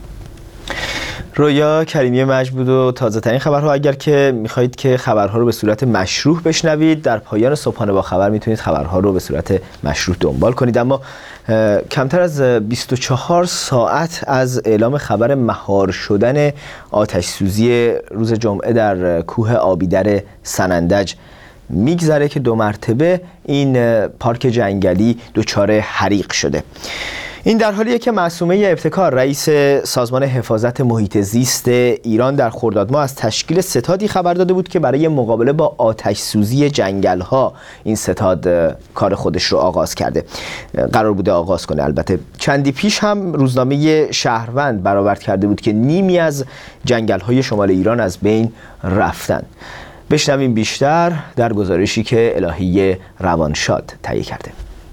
رویا کریمی مجد بود و تازه ترین خبرها. اگر که میخواهید که خبرها رو به صورت مشروح بشنوید، در پایان صبحانه با خبر میتونید خبرها رو به صورت مشروح دنبال کنید. اما کمتر از بیست و چهار ساعت از اعلام خبر مهار شدن آتش سوزی روز جمعه در کوه آبیدر سنندج میگذره که دو مرتبه این پارک جنگلی دچار حریق شده. این در حالیه که معصومه ابتکار رئیس سازمان حفاظت محیط زیست ایران در خرداد ماه از تشکیل ستادی خبر داده بود که برای مقابله با آتش سوزی جنگل ها این ستاد کار خودش رو آغاز کرده، قرار بوده آغاز کنه. البته چندی پیش هم روزنامه شهروند برآورد کرده بود که نیمی از جنگل های شمال ایران از بین رفتن. بشنویم بیشتر در گزارشی که الهی روانشاد تهیه کرده.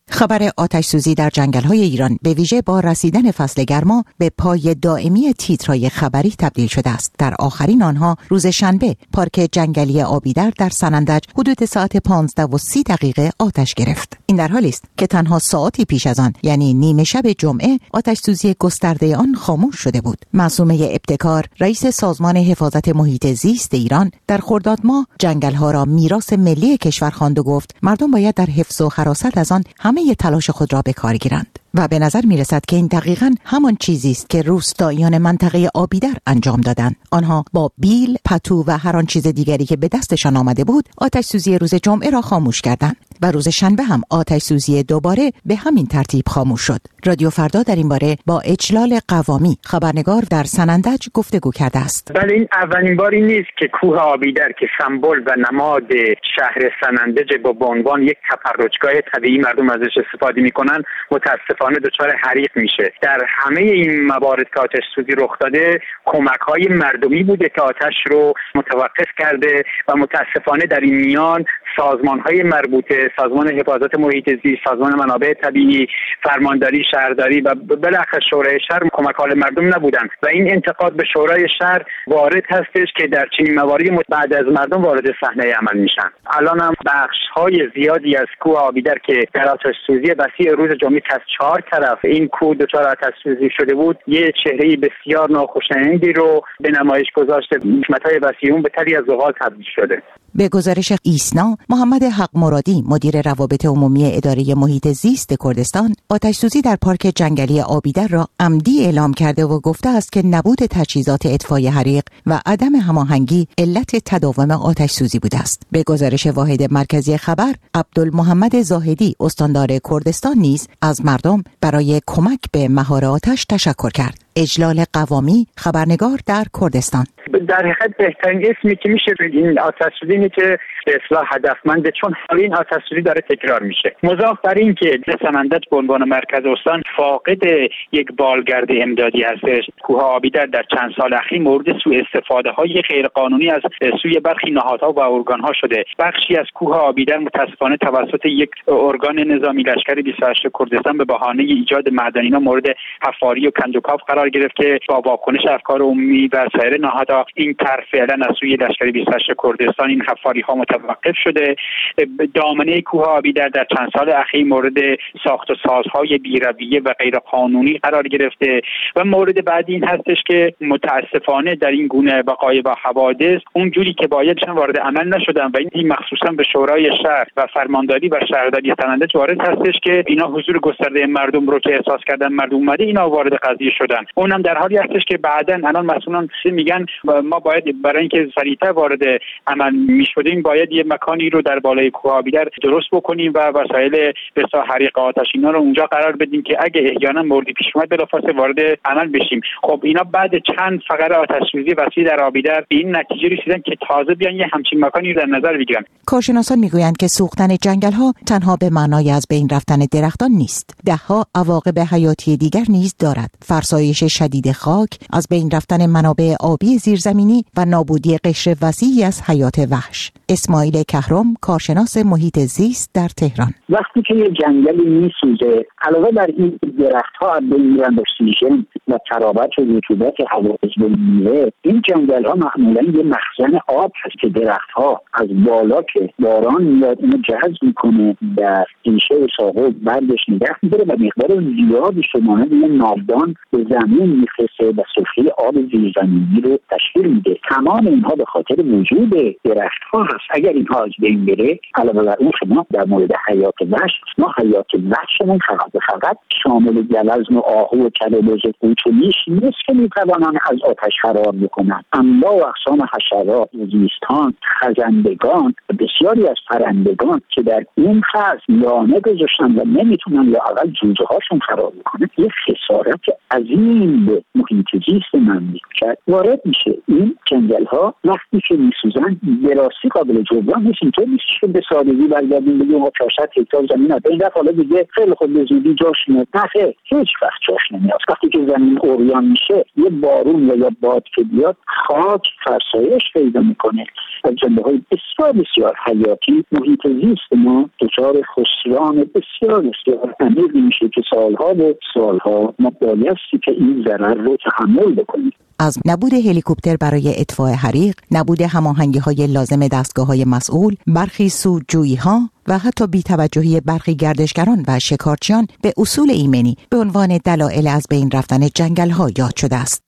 خبر آتش سوزی در جنگل‌های ایران به ویژه با رسیدن فصل گرما به پای دائمی تیترهای خبری تبدیل شده است. در آخرین آنها روز شنبه پارک جنگلی آبیدر در سنندج حدود ساعت پانزده و سی دقیقه آتش گرفت. این در حالی است که تنها ساعتی پیش از آن یعنی نیمه شب جمعه آتش سوزی گسترده آن خاموش شده بود. معصومه ابتکار رئیس سازمان حفاظت محیط زیست ایران در خرداد ماه جنگل‌ها را میراث ملی کشور خواند و گفت مردم باید در حفظ و حراست از آن همه تلاش خود را به کار گیرند و به نظر می رسد که این دقیقاً همان چیزی است که روستاییان منطقه آبیدر انجام دادند. آنها با بیل، پتو و هر آن چیز دیگری که به دستشان آمده بود آتش سوزی روز جمعه را خاموش کردند و روز شنبه هم آتش سوزی دوباره به همین ترتیب خاموش شد. رادیو فردا در این باره با اجلال قوامی خبرنگار در سنندج گفتگو کرده است. بله، این اولین باری نیست که کوه آبیدر که سمبل و نماد شهر سنندج با عنوان یک تفرجگاه طبیعی مردم ازش استفاده میکنن متاسفانه دچار حریق میشه. در همه این موارد که آتش سوزی رخ داده کمک‌های مردمی بوده که آتش رو متوقف کرده و متاسفانه در این میان سازمان‌های مربوطه، سازمان حفاظت محیط زیست، سازمان منابع طبیعی، فرمانداری شهرداری و بالاخره شورای شهر کمک‌حال مردم نبودند و این انتقاد به شورای شهر وارد هستش که در چنین مواردی بعد از مردم وارد صحنه عمل میشن. الان هم بخش‌های زیادی از کوه آبیدر که در آتش سوزی وسیع روز جمعه از چهار طرف این کوه دچار آتش سوزی شده بود، یه چهره بسیار ناخوشایندی رو به نمایش گذاشته. حکمت‌های وسیع به تلی از زغال تبدیل شده. به گزارش ایسنا، محمد حق مرادی مدیر روابط عمومی اداره محیط زیست کردستان آتش سوزی در پارک جنگلی آبیدر را عمدی اعلام کرده و گفته است که نبود تجهیزات اطفای حریق و عدم هماهنگی علت تداوم آتش سوزی بوده است. به گزارش واحد مرکزی خبر، عبدالمحمد زاهدی استاندار کردستان نیز از مردم برای کمک به مهار آتش تشکر کرد. اجلال قوامی خبرنگار در کردستان. در حقیقت بهترین اسمی که میشه این آتش سوزی اینه که به اصلاح هدفمنده، چون حالا این آتش سوزی داره تکرار میشه. مضاف بر این که سنندج به عنوان مرکز استان فاقد یک بالگرد امدادی هستش. کوه آبیدر در چند سال اخیر مورد سوء استفاده های غیر قانونی از سوی برخی نهادها و ارگان ها شده. بخشی از کوه آبیدر متاسفانه توسط یک ارگان نظامی لشکر بیست و هشت کردستان به بهانه ایجاد معدنینا مورد حفاری و کندوکاو قرار گرفت که با واکنش افکار عمومی و سایر نهادها این طرح فعلا از سوی لشکر بیست و هشت کردستان این حفاری ها متوقف شده. دامنه کوه آبیدر در چند سال اخیر مورد ساخت و سازهای بی‌رویه و غیر قانونی قرار گرفته و مورد بعدی این هستش که متاسفانه در این گونه وقایع و حوادث اونجوری که بایدشن وارد عمل نشدن و این مخصوصا به شورای شهر و فرمانداری و شهرداری سنندج وارد هستش که اینا حضور گسترده مردم رو که احساس کردن مردم اومده اینا وارد قضیه شدن. اونم در حالی هستش که بعداً الان مسئولان میگن ما باید برای اینکه سریعتر وارد عمل میشدیم باید یه مکانی رو در بالای کوه آبیدر درست بکنیم و وسایل بسیار حریق آتش اینا رو اونجا قرار بدیم که اگه احیانا موردی پیش اومد بلافاصله وارد عمل بشیم. خب اینا بعد چند فقره آتش سوزی وسیع در آبیدر به این نتیجه رسیدن که تازه بیان یه همچین مکانی رو در نظر بگیرن. کارشناسان میگویند که سوختن جنگل‌ها تنها به معنای از بین رفتن درختان نیست. دهها عواقب حیاتی دیگر نیز دارد. فرسایش شدید خاک، از بین رفتن منابع آبی زیرزمینی و نابودی قشر وسیعی از حیات وحش. اسماعیل کهرم، کارشناس محیط زیست در تهران: وقتی که یه جنگلی میسوزه علاوه بر این درخت‌ها از بین میرن، اکسیژن و ترابت و رطوبت هوا از بین میره، این جنگل‌ها معمولاً یه مخزن آب هست که درخت‌ها از بالا که باران میاد اینو جذب میکنه در ریشه و ساقه بردش نگه می‌داره و مقدار زیادی شمانه یه ناودان به زمین میفرسته و سفره آب زیرزمینی رو تشکیل میده. تمام اینها به خاطر وجود درخت‌ها هست. اگر اینها از بین بره علاوه بر اون شما در مورد حیات وحش، ما حیات وحشمون فقط فقط شامل گوزن و آهو و کلبز و قوچ و میش نیست که میتوانن از آتش فرار بکنن. انواع و اقسام حشرات، زیستان، خزندگان و بسیاری از پرندگان که در این فصل لانه گذاشتن و نمیتونن یا اول جوجه هاشون فرار بکنن، یه خسارت عظیم به محیط زیست مملکت وارد میشه که این جنگل ها وقتی که میسوزن به راستی قابل جبران نیست. اینطور نیست که به سادگی برگردیم بگیم ما چهارصد هکتار زمین ها این دفعه حالا دیگه خیلی خود به زودی جاش میاد. نه خیر، هیچ وقت جاش نمیاد. وقتی که زمین عریان میشه، یه بارون یا باد که بیاد، خاک فرسایش پیدا میکنه و جنبه های بسیار بسیار حیاتی محیط زیست ما دچار خسران بسیار بسیار عمیقی میشه که سالها به سالها ما بایستی که این ضرر رو تحمل بکنیم. از نبود هلیکوپتر برای اطفاء حریق، نبود هماهنگی‌های لازم دستگاه‌های مسئول، برخی سودجویی‌ها و حتی بی‌توجهی برخی گردشگران و شکارچیان به اصول ایمنی به عنوان دلایل از بین رفتن جنگل‌ها یاد شده است.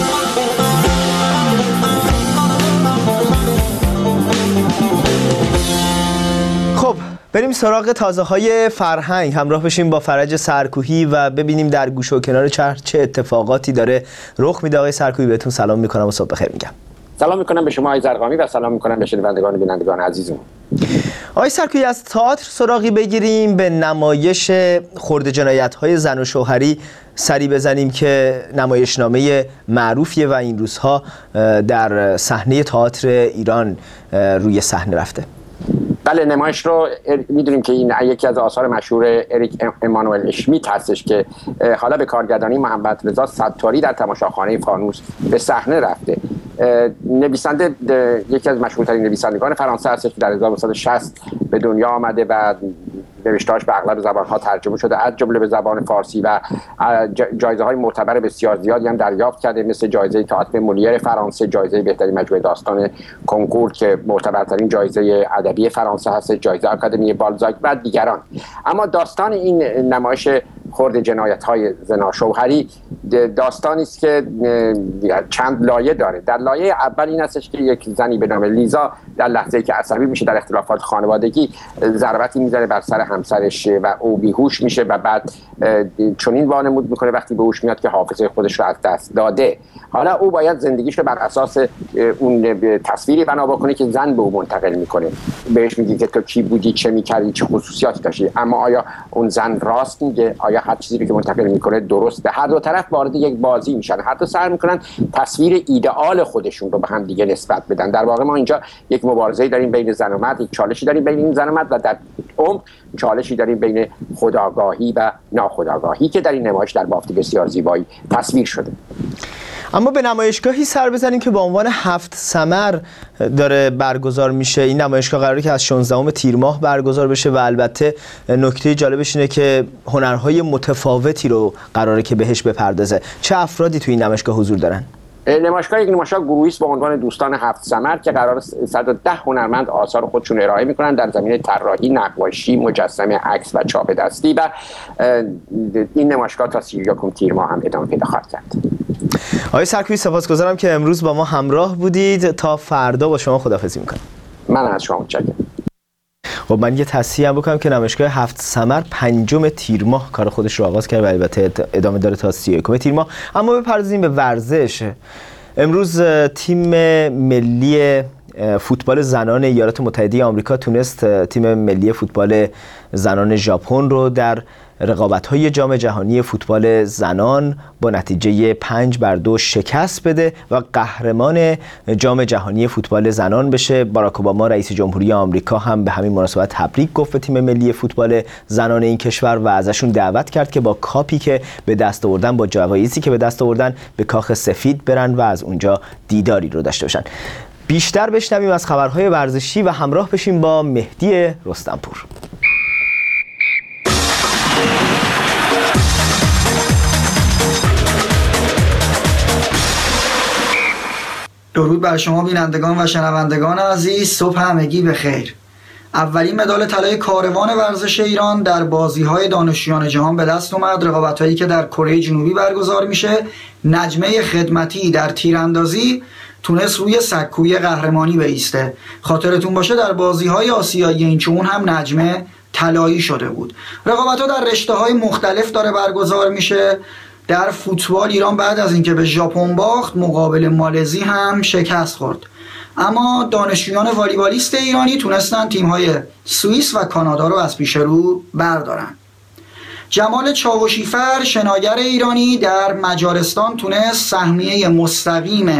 خب بریم سراغ تازه های فرهنگ. همراه بشیم با فرج سرکوهی و ببینیم در گوشه و کنار شهر چه اتفاقاتی داره رخ میده. آقای سرکوهی بهتون سلام میکنم و صبح بخیر میگم. سلام میکنم به شما آقای زرقامی و سلام میکنم به شنوندگان و بینندگان عزیزمون. آقای سرکوهی از تئاتر سراغی بگیریم، به نمایش خرد جنایت‌های زن و شوهری سری بزنیم که نمایشنامه معروفیه و این روزها در صحنه تئاتر ایران روی صحنه رفته. بله، نمایش رو میدونیم که این یکی از آثار مشهور اریک امانوئل اشمیت هستش که حالا به کارگردانی محمد رضا ستاری در تماشاخانه فانوس به صحنه رفته. نویسنده یکی از مشهورترین نویسندگان فرانسه هستش که در هزار و نهصد و شصت به دنیا آمده و نوشته‌هاش به اغلب زبان‌ها ترجمه شده، از جمله به زبان فارسی و جایزه‌های معتبر بسیار زیادی هم دریافت کرده، مثل جایزه تئاتر مولیر فرانسه، جایزه بهترین مجموعه داستان کنکور که معتبرترین جایزه ادبی فرانسه هست، جایزه آکادمی بالزاک و دیگران. اما داستان این نمایش خرد جنایت‌های زنا شوهری داستانی است که چند لایه داره. در لایه اول این هستش که یک زنی به نام لیزا در لحظه‌ای که عصبی میشه در اختلافات خانوادگی ضربتی میزنه بر سر همسرش و او بیهوش میشه و بعد چنین وانمود میکنه وقتی به هوش میاد که حافظه خودش رو از دست داده. حالا او باید زندگیش رو بر اساس اون تصویری بنا بکنه که زن به او منتقل میکنه. بهش میگه که تو کی بودی، چه میکردی، چه خصوصیاتی داشتی. اما آیا اون زن راست میگه؟ آیا هر چیزی که منتقل میکنه درسته؟ هر دو طرف وارد یک بازی میشن، هر دو سعی میکنن تصویر ایدئال خودشون رو به هم دیگه نسبت بدن. در واقع ما اینجا یک مبارزه‌ای داریم بین زن و مرد، یک چالشی داریم بین این زن و مرد و در عمق چالشی داریم بین خودآگاهی و ناخودآگاهی که در این نمایش در بافت بسیار زیبایی تصویر شده. اما به نمایشگاهی سر بزنیم که با عنوان هفت ثمر داره برگزار میشه. این نمایشگاه قراره که از شانزدهم تیر ماه برگزار بشه و البته نکته جالبش اینه که هنرهای متفاوتی رو قراره که بهش بپردازه. چه افرادی توی این نمایشگاه حضور دارن؟ نمایشگاه یک نمایشگاه گروهی است با عنوان دوستان هفت ثمر که قرار صد و ده هنرمند آثار خودشون ارائه میکنن در زمینه طراحی، نقاشی، مجسمه، عکس و چاپ دستی و این نمایشگاه تا سی و یکم تیر ماه هم ادامه پیدا خواهد کرد. آقای سرکوهی سپاسگزارم که امروز با ما همراه بودید. تا فردا با شما خداحافظی میکنم. من از شما متشکرم. خب من یه تصحیح هم بکنم که نمایشگاه هفت ثمر پنجم تیر ماه کار خودش رو آغاز کرد و البته ادامه داره تا سی و یکم تیر ماه. اما بپردازیم به ورزش. امروز تیم ملی فوتبال زنان ایالات متحده آمریکا تونست تیم ملی فوتبال زنان ژاپن رو در رقابت‌های جام جهانی فوتبال زنان با نتیجه پنج بر دو شکست بده و قهرمان جام جهانی فوتبال زنان بشه. باراک اوباما رئیس جمهوری آمریکا هم به همین مناسبت تبریک گفت به تیم ملی فوتبال زنان این کشور و ازشون دعوت کرد که با کاپی که به دست آوردن، با جوایزی که به دست آوردن، به کاخ سفید برن و از اونجا دیداری رو داشته باشن. بیشتر بشنویم از خبرهای ورزشی و همراه بشیم با مهدی رستمپور. درود بر شما بینندگان و شنوندگان عزیز، صبح همگی بخیر. اولین مدال طلای کاروان ورزش ایران در بازی‌های دانشجویان جهان به دست اومد. رقابت‌هایی که در کره جنوبی برگزار میشه، نجمه خدمتی در تیراندازی تونست روی سکوی قهرمانی بایسته. خاطرتون باشه در بازی‌های آسیایی این چون هم نجمه طلایی شده بود. رقابت‌ها در رشته‌های مختلف داره برگزار میشه. در فوتبال ایران بعد از اینکه به ژاپن باخت مقابل مالزی هم شکست خورد. اما دانشجویان والیبالیست ایرانی تونستن تیم‌های سوئیس و کانادا رو از پیش رو بردارن. جمال چاوشیفر شناگر ایرانی در مجارستان تونست سهمیه مستقیم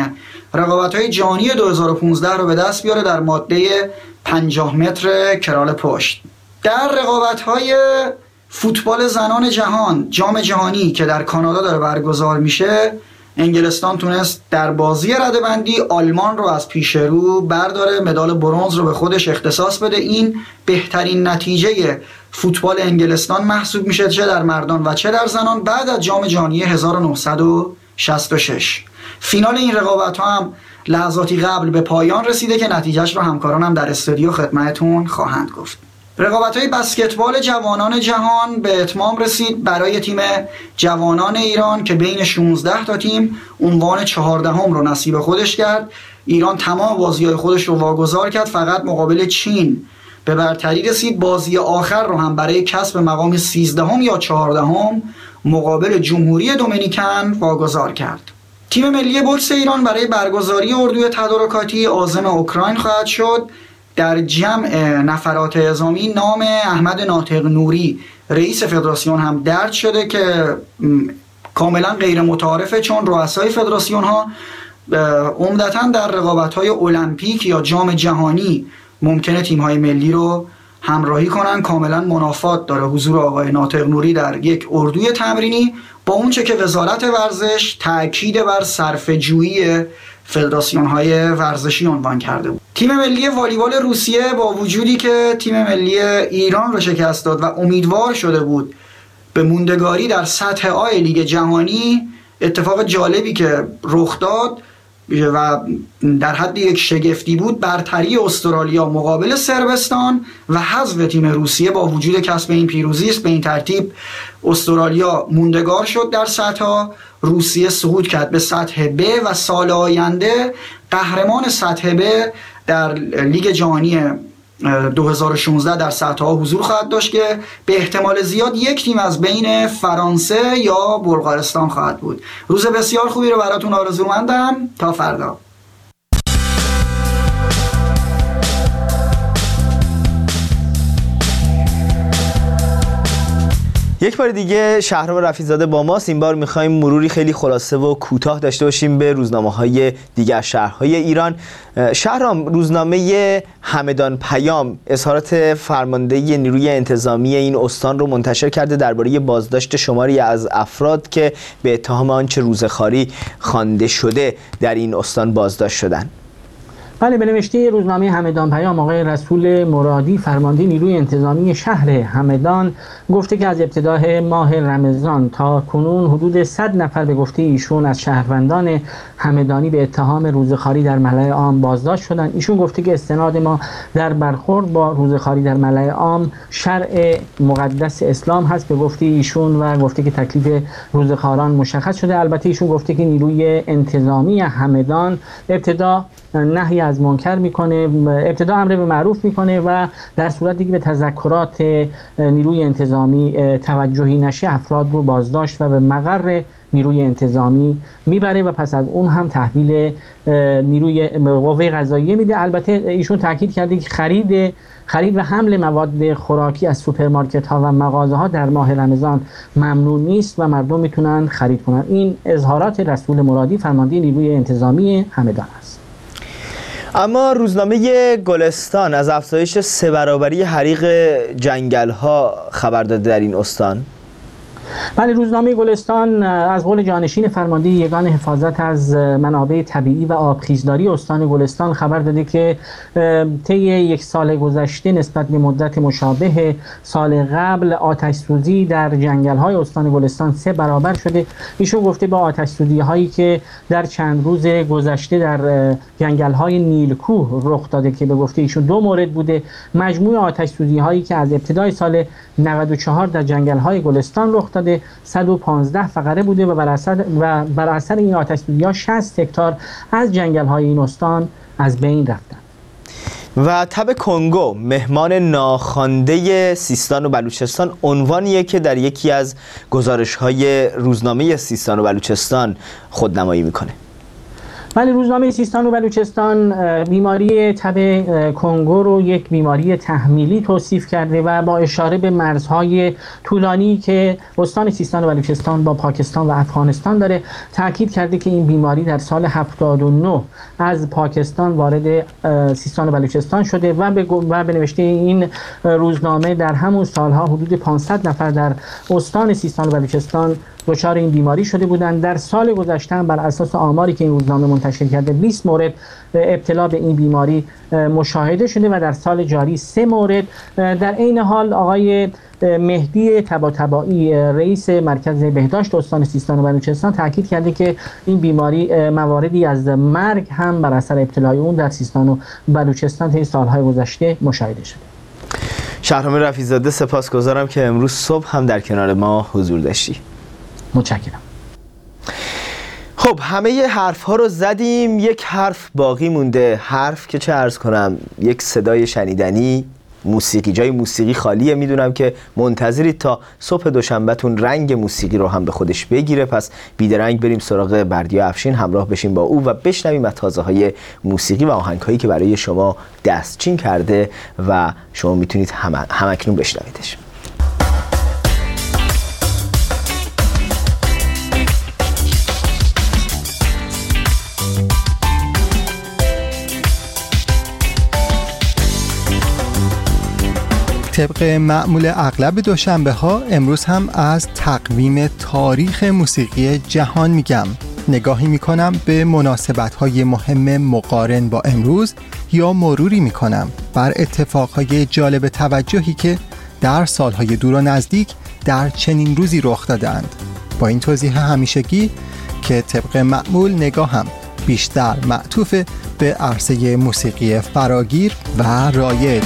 رقابت‌های جهانی دو هزار و پانزده رو به دست بیاره در ماده پنجاه متر کرال پشت. در رقابت‌های فوتبال زنان جهان، جام جهانی که در کانادا داره برگزار میشه، انگلستان تونست در بازی رده‌بندی آلمان رو از پیش رو برداره، مدال برنز رو به خودش اختصاص بده. این بهترین نتیجه فوتبال انگلستان محسوب میشه، چه در مردان و چه در زنان، بعد از جام جهانی هزار و نهصد و شصت و شش. فینال این رقابت ها هم لحظاتی قبل به پایان رسیده که نتیجهش رو همکارانم در استودیو خدمتتون خواهند گفت. رقابت‌های بسکتبال جوانان جهان به اتمام رسید برای تیم جوانان ایران که بین شانزده تا تیم عنوان چهاردهم رو نصیب خودش کرد. ایران تمام بازی‌های خودش رو واگذار کرد، فقط مقابل چین به برتری رسید. بازی آخر رو هم برای کسب مقام سیزدهم یا چهاردهم مقابل جمهوری دومینیکن واگذار کرد. تیم ملی بوکس ایران برای برگزاری اردوی تدارکاتی عازم اوکراین خواهد شد. در جمع نفرات اعزامی نام احمد ناطق نوری رئیس فدراسیون هم درج شده که کاملا غیر متعارفه، چون رؤسای فدراسیون ها عمدتاً در رقابت‌های المپیک یا جام جهانی ممکنه تیم‌های ملی رو همراهی کنن. کاملا منافات داره حضور آقای ناطق نوری در یک اردوی تمرینی با اونچه که وزارت ورزش تأکید بر صرفه‌جویی فدراسیون‌های ورزشی عنوان کرده بود. تیم ملی والیبال روسیه با وجودی که تیم ملی ایران رو شکست داد و امیدوار شده بود به موندگاری در سطح آ لیگ جهانی، اتفاق جالبی که رخ داد و در حد یک شگفتی بود، برتری استرالیا مقابل صربستان و حذف تیم روسیه با وجود کسب این پیروزی است. به این ترتیب استرالیا موندگار شد در سطح آ، روسیه صعود کرد به سطح ب و سال آینده قهرمان سطح ب در لیگ جهانی دو هزار و شانزده در سطح آ حضور خواهد داشت که به احتمال زیاد یک تیم از بین فرانسه یا بلغارستان خواهد بود. روز بسیار خوبی رو براتون آرزومندم. تا فردا. یک بار دیگه شهرام رفیع‌زاده با ماست. این بار می‌خوایم مروری خیلی خلاصه و کوتاه داشته باشیم به روزنامه‌های دیگر شهرهای ایران. شهرام، روزنامه همدان پیام اظهارات فرمانده نیروی انتظامی این استان رو منتشر کرده درباره بازداشت شماری از افراد که به اتهام آنچه روزخواری خوانده شده در این استان بازداشت شدند. بله، به نوشته روزنامه همدان پیام آقای رسول مرادی فرمانده نیروی انتظامی شهر همدان گفته که از ابتدای ماه رمضان تا کنون حدود صد نفر به گفته ایشون از شهروندان همدانی به اتهام روزخواری در ملأ عام بازداشت شدند. ایشون گفته که استناد ما در برخورد با روزخواری در ملأ عام شرع مقدس اسلام هست به گفته ایشون و گفته که تکلیف روزخواران مشخص شده. البته ایشون گفته که نیروی انتظامی همدان ابتدا نهی از منکر میکنه، ابتدا امر به معروف میکنه و در صورت دیگه به تذکرات نیروی انتظامی توجهی نشه افراد رو بازداشت و به مقر نیروی انتظامی میبره و پس از اون هم تحویل نیروی قوه قضاییه میده. البته ایشون تاکید کرده که خرید خرید و حمل مواد خوراکی از سوپرمارکت ها و مغازه ها در ماه رمضان ممنوع نیست و مردم میتونن خرید کنن. این اظهارات رسول مرادی فرمانده نیروی انتظامی همدان است. اما روزنامه گلستان از افزایش سه برابری حریق جنگل ها خبر داده در این استان. بله، روزنامه گلستان از قول جانشین فرمانده یگان حفاظت از منابع طبیعی و آبخیزداری استان گلستان خبر داده که طی یک سال گذشته نسبت به مدت مشابه سال قبل آتش سوزی در جنگل های استان گلستان سه برابر شده. ایشون گفته با آتش سوزی هایی که در چند روز گذشته در جنگل های نیلکوه رخ داده که به گفته ایشون دو مورد بوده، مجموع آتش سوزی هایی که از ابتدای سال نود و چهار در جنگل های گلستان رخ داده صد و پانزده فقره بوده و بر اثر و بر اثر این آتش سوزی‌ها شصت هکتار از جنگل‌های این استان از بین رفتن. و تب کنگو مهمان ناخوانده سیستان و بلوچستان عنوانیه که در یکی از گزارش‌های روزنامه سیستان و بلوچستان خودنمایی میکنه. ولی روزنامه سیستان و بلوچستان بیماری تب کنگو رو یک بیماری تحمیلی توصیف کرده و با اشاره به مرزهای طولانی که استان سیستان و بلوچستان با پاکستان و افغانستان داره تاکید کرده که این بیماری در سال هفتاد و نه از پاکستان وارد سیستان و بلوچستان شده و به و به نوشته این روزنامه در همون سالها حدود پانصد نفر در استان سیستان و بلوچستان دچار این بیماری شده بودند. در سال گذشته بر اساس آماری که این روزنامه منتشر کرده بیست مورد ابتلا به این بیماری مشاهده شده و در سال جاری سه مورد. در عین حال آقای مهدی طباطبایی رئیس مرکز بهداشت استان سیستان و بلوچستان تاکید کرده که این بیماری مواردی از مرگ هم بر اثر ابتلای اون در سیستان و بلوچستان طی سالهای گذشته مشاهده شده. شهرام رفیع‌زاده سپاسگزارم که امروز صبح هم در کنار ما حضور داشتی. متشکرم. خب همه حرف ها رو زدیم، یک حرف باقی مونده، حرف که چه عرض کنم، یک صدای شنیدنی، موسیقی. جای موسیقی خالیه، میدونم که منتظرید تا صبح دوشنبهتون رنگ موسیقی رو هم به خودش بگیره، پس بیدرنگ بریم سراغ بردیا افشین، همراه بشیم با او و بشنویم از تازه های موسیقی و آهنگ هایی که برای شما دستچین کرده و شما میتونید هم همکنون بشنویدش. طبق معمول اغلب دوشنبه ها امروز هم از تقویم تاریخ موسیقی جهان میگم. نگاهی میکنم به مناسبت های مهم مقارن با امروز یا مروری میکنم بر اتفاقهای جالب توجهی که در سالهای دور و نزدیک در چنین روزی رخ دادند. با این توضیح همیشگی که طبق معمول نگاهم بیشتر معطوف به عرصه موسیقی فراگیر و رایج.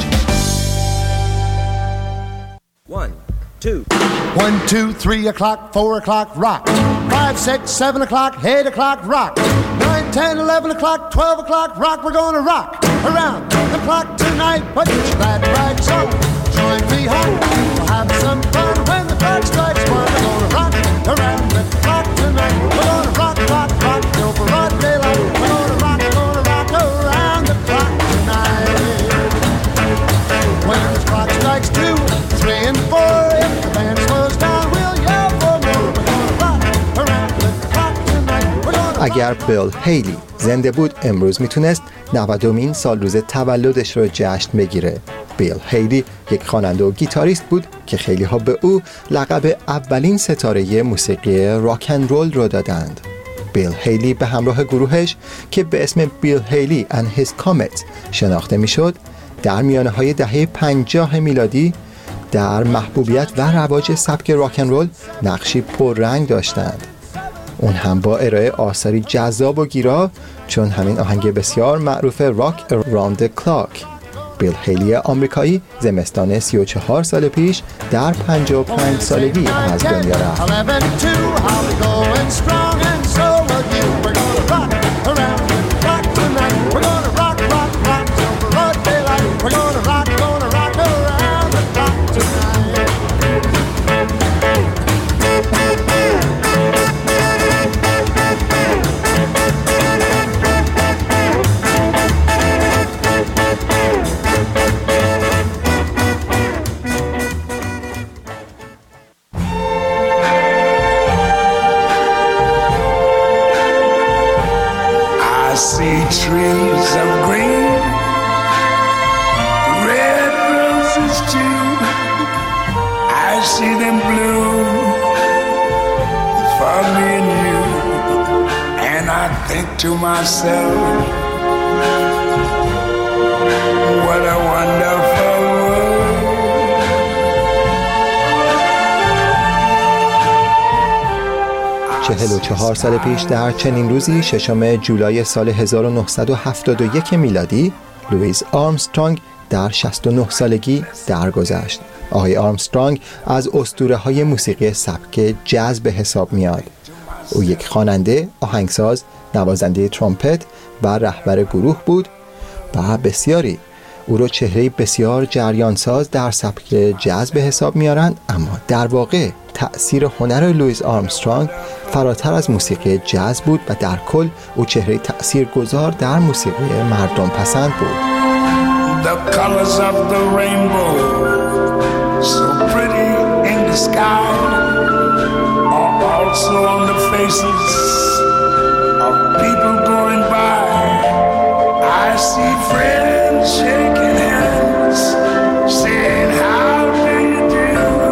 One, two. One, two, three o'clock, four o'clock, rock. Five, six, seven o'clock, eight o'clock, rock. Nine, ten, eleven o'clock, twelve o'clock, rock. We're gonna rock around the clock tonight. Put your glad rags on, join me home. We'll have some fun when the clock strikes one. We're gonna rock around the clock tonight. We're gonna rock, rock, rock till broad daylight. We're gonna rock, gonna rock around the clock tonight. When the clock strikes two, three and four, if the band slows down, we'll yell for more. We're gonna rock around the clock tonight. We're gonna اگر بیل هیلی زنده بود امروز میتونست نودمین سال روز تولدش رو جشن بگیره. بیل هیلی یک خواننده و گیتاریست بود که خیلی ها به او لقب اولین ستاره موسیقی راک اند رول رو دادند. بیل هیلی به همراه گروهش که به اسم بیل هیلی and his Comets شناخته میشد در میانه های دهه پنجاه میلادی در محبوبیت و رواج سبک راک اند رول نقشی پررنگ داشتند. اون هم با ارائه آثاری جذاب و گیرا چون همین آهنگ بسیار معروف راک اراوند the کلاک. بیل هیلی آمریکایی زمستان سی و چهار سال پیش در پنجاه و پنج سالگی از دنیا رفت. I see trees of green, red roses too. I see them bloom for me and you. And I think to myself, what a wonderful world. چهل و چهار سال پیش در چنین روزی ششم جولای سال هزار و نهصد و هفتاد و یک میلادی لوئیس آرمسترانگ در شصت و نه سالگی درگذشت. آقای آرمسترانگ از اسطوره‌های موسیقی سبک جاز به حساب میاد. او یک خواننده، آهنگساز، نوازنده ترومپت و رهبر گروه بود و بسیاری او را چهره بسیار جریانساز در سبک جاز به حساب میارند، اما در واقع تأثیر هنر لوئیس آرمسترانگ فراتر از موسیقی جاز بود و در کل او چهره تأثیرگذار در موسیقی مردم پسند بود. The colors of the rainbow, so pretty in the sky, are also on the faces of people going by. I see friends shaking hands, saying how do you do.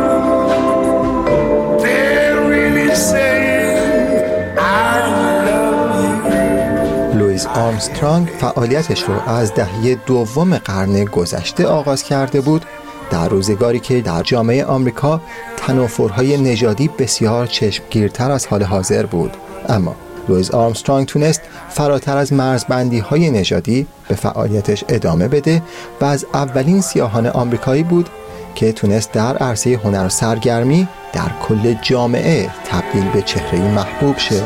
They're really saying I love you. لوئیس آرمسترانگ فعالیتش رو از دهه دوم قرن گذشته آغاز کرده بود، در روزگاری که در جامعه آمریکا تنافرهای نژادی بسیار چشمگیرتر از حال حاضر بود. اما لوئیس آرمسترانگ تونست فراتر از مرزبندی‌های نژادی به فعالیتش ادامه بده و از اولین سیاهان آمریکایی بود که تونست در عرصه هنر و سرگرمی در کل جامعه تبدیل به چهره‌ای محبوب شه.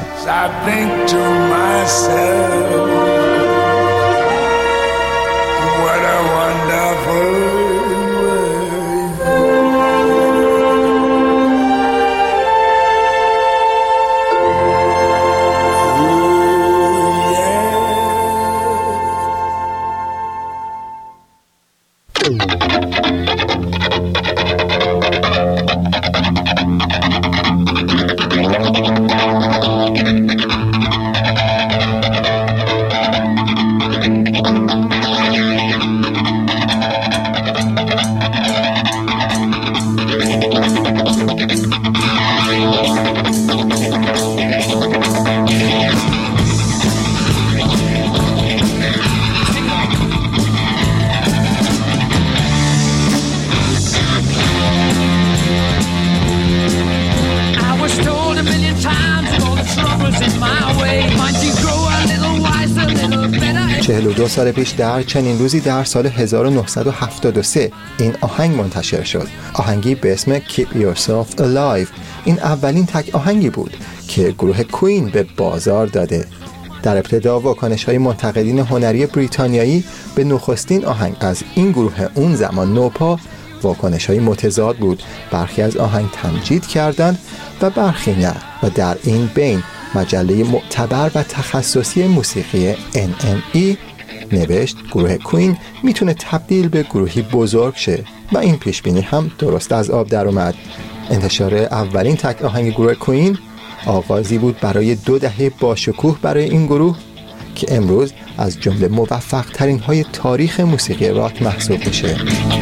چهل و دو سال پیش در چنین روزی در سال هزار و نهصد و هفتاد و سه این آهنگ منتشر شد. آهنگی به اسم Keep Yourself Alive. این اولین تک آهنگی بود که گروه کوین به بازار داده. در ابتدا واکنش‌های منتقدین هنری بریتانیایی به نخستین آهنگ از این گروه اون زمان نوپا واکنش‌های متضاد بود. برخی از آهنگ تمجید کردند و برخی نه و در این بین مجله معتبر و تخصصی موسیقی ان ام ای نوشت گروه کوین میتونه تبدیل به گروهی بزرگ شه و این پیش بینی هم درست از آب در اومد. انتشار اولین تک آهنگ گروه کوین آغازی بود برای دو دهه باشکوه برای این گروه که امروز از جمله موفق ترین های تاریخ موسیقی راک محسوب میشه.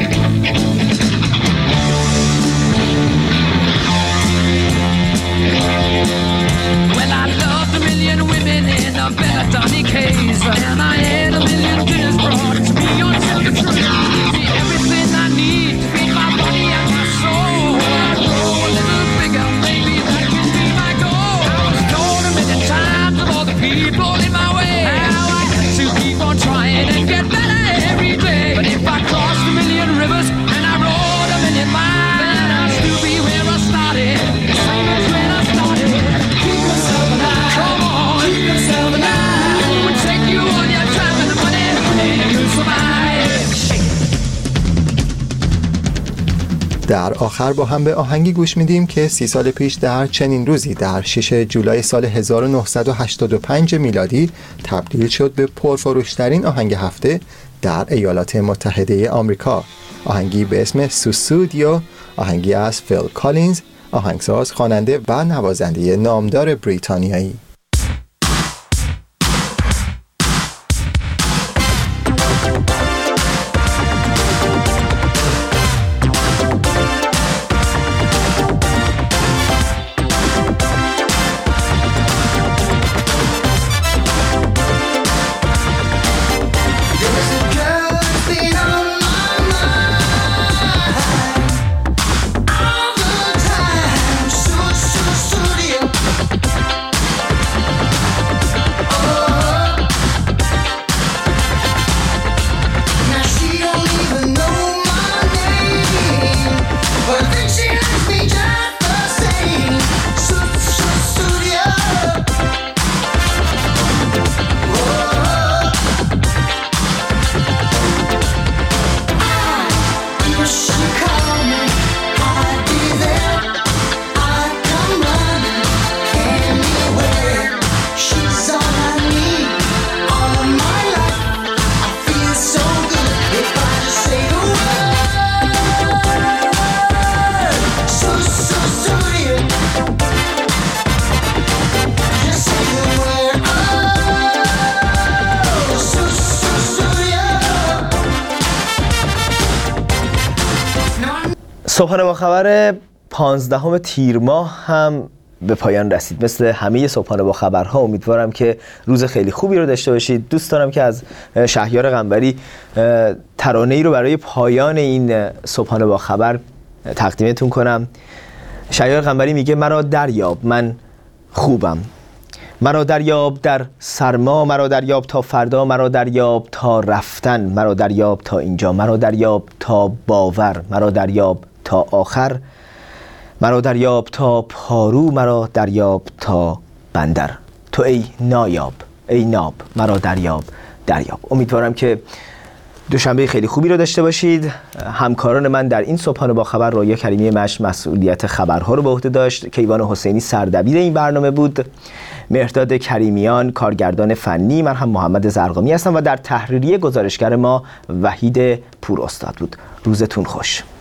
در آخر با هم به آهنگی گوش میدیم که سی سال پیش در چنین روزی در ششم جولای سال هزار و نهصد و هشتاد و پنج میلادی تبدیل شد به پرفروشترین آهنگ هفته در ایالات متحده آمریکا. آهنگی به اسم سوسودیو، آهنگی از فیل کالینز، آهنگساز، خواننده و نوازنده نامدار بریتانیایی. صبحانه با خبر پانزدهم تیر ماه هم به پایان رسید. مثل همه صبحانه با خبرها امیدوارم که روز خیلی خوبی رو داشته باشید. دوست دارم که از شهریار قنبری ترانه‌ای رو برای پایان این صبحانه با خبر تقدیمتون کنم. شهریار قنبری میگه مرا دریاب من خوبم، مرا دریاب در سرما، مرا دریاب تا فردا، مرا دریاب تا رفتن، مرا دریاب تا اینجا، مرا دریاب تا باور، مرا دریاب تا آخر، مرا دریاب تا پارو، مرا دریاب تا بندر، تو ای نایاب ای ناب مرا دریاب دریاب. امیدوارم که دوشنبه خیلی خوبی رو داشته باشید. همکاران من در این صبحانه با خبر، رویا کریمی مشت مسئولیت خبرها رو به عهده داشت، کیوان حسینی سردبیر این برنامه بود، مهرداد کریمیان کارگردان فنی، من هم محمد زرقامی هستم و در تحریریه گزارشگر ما وحید پور استاد بود. روزتون خوش.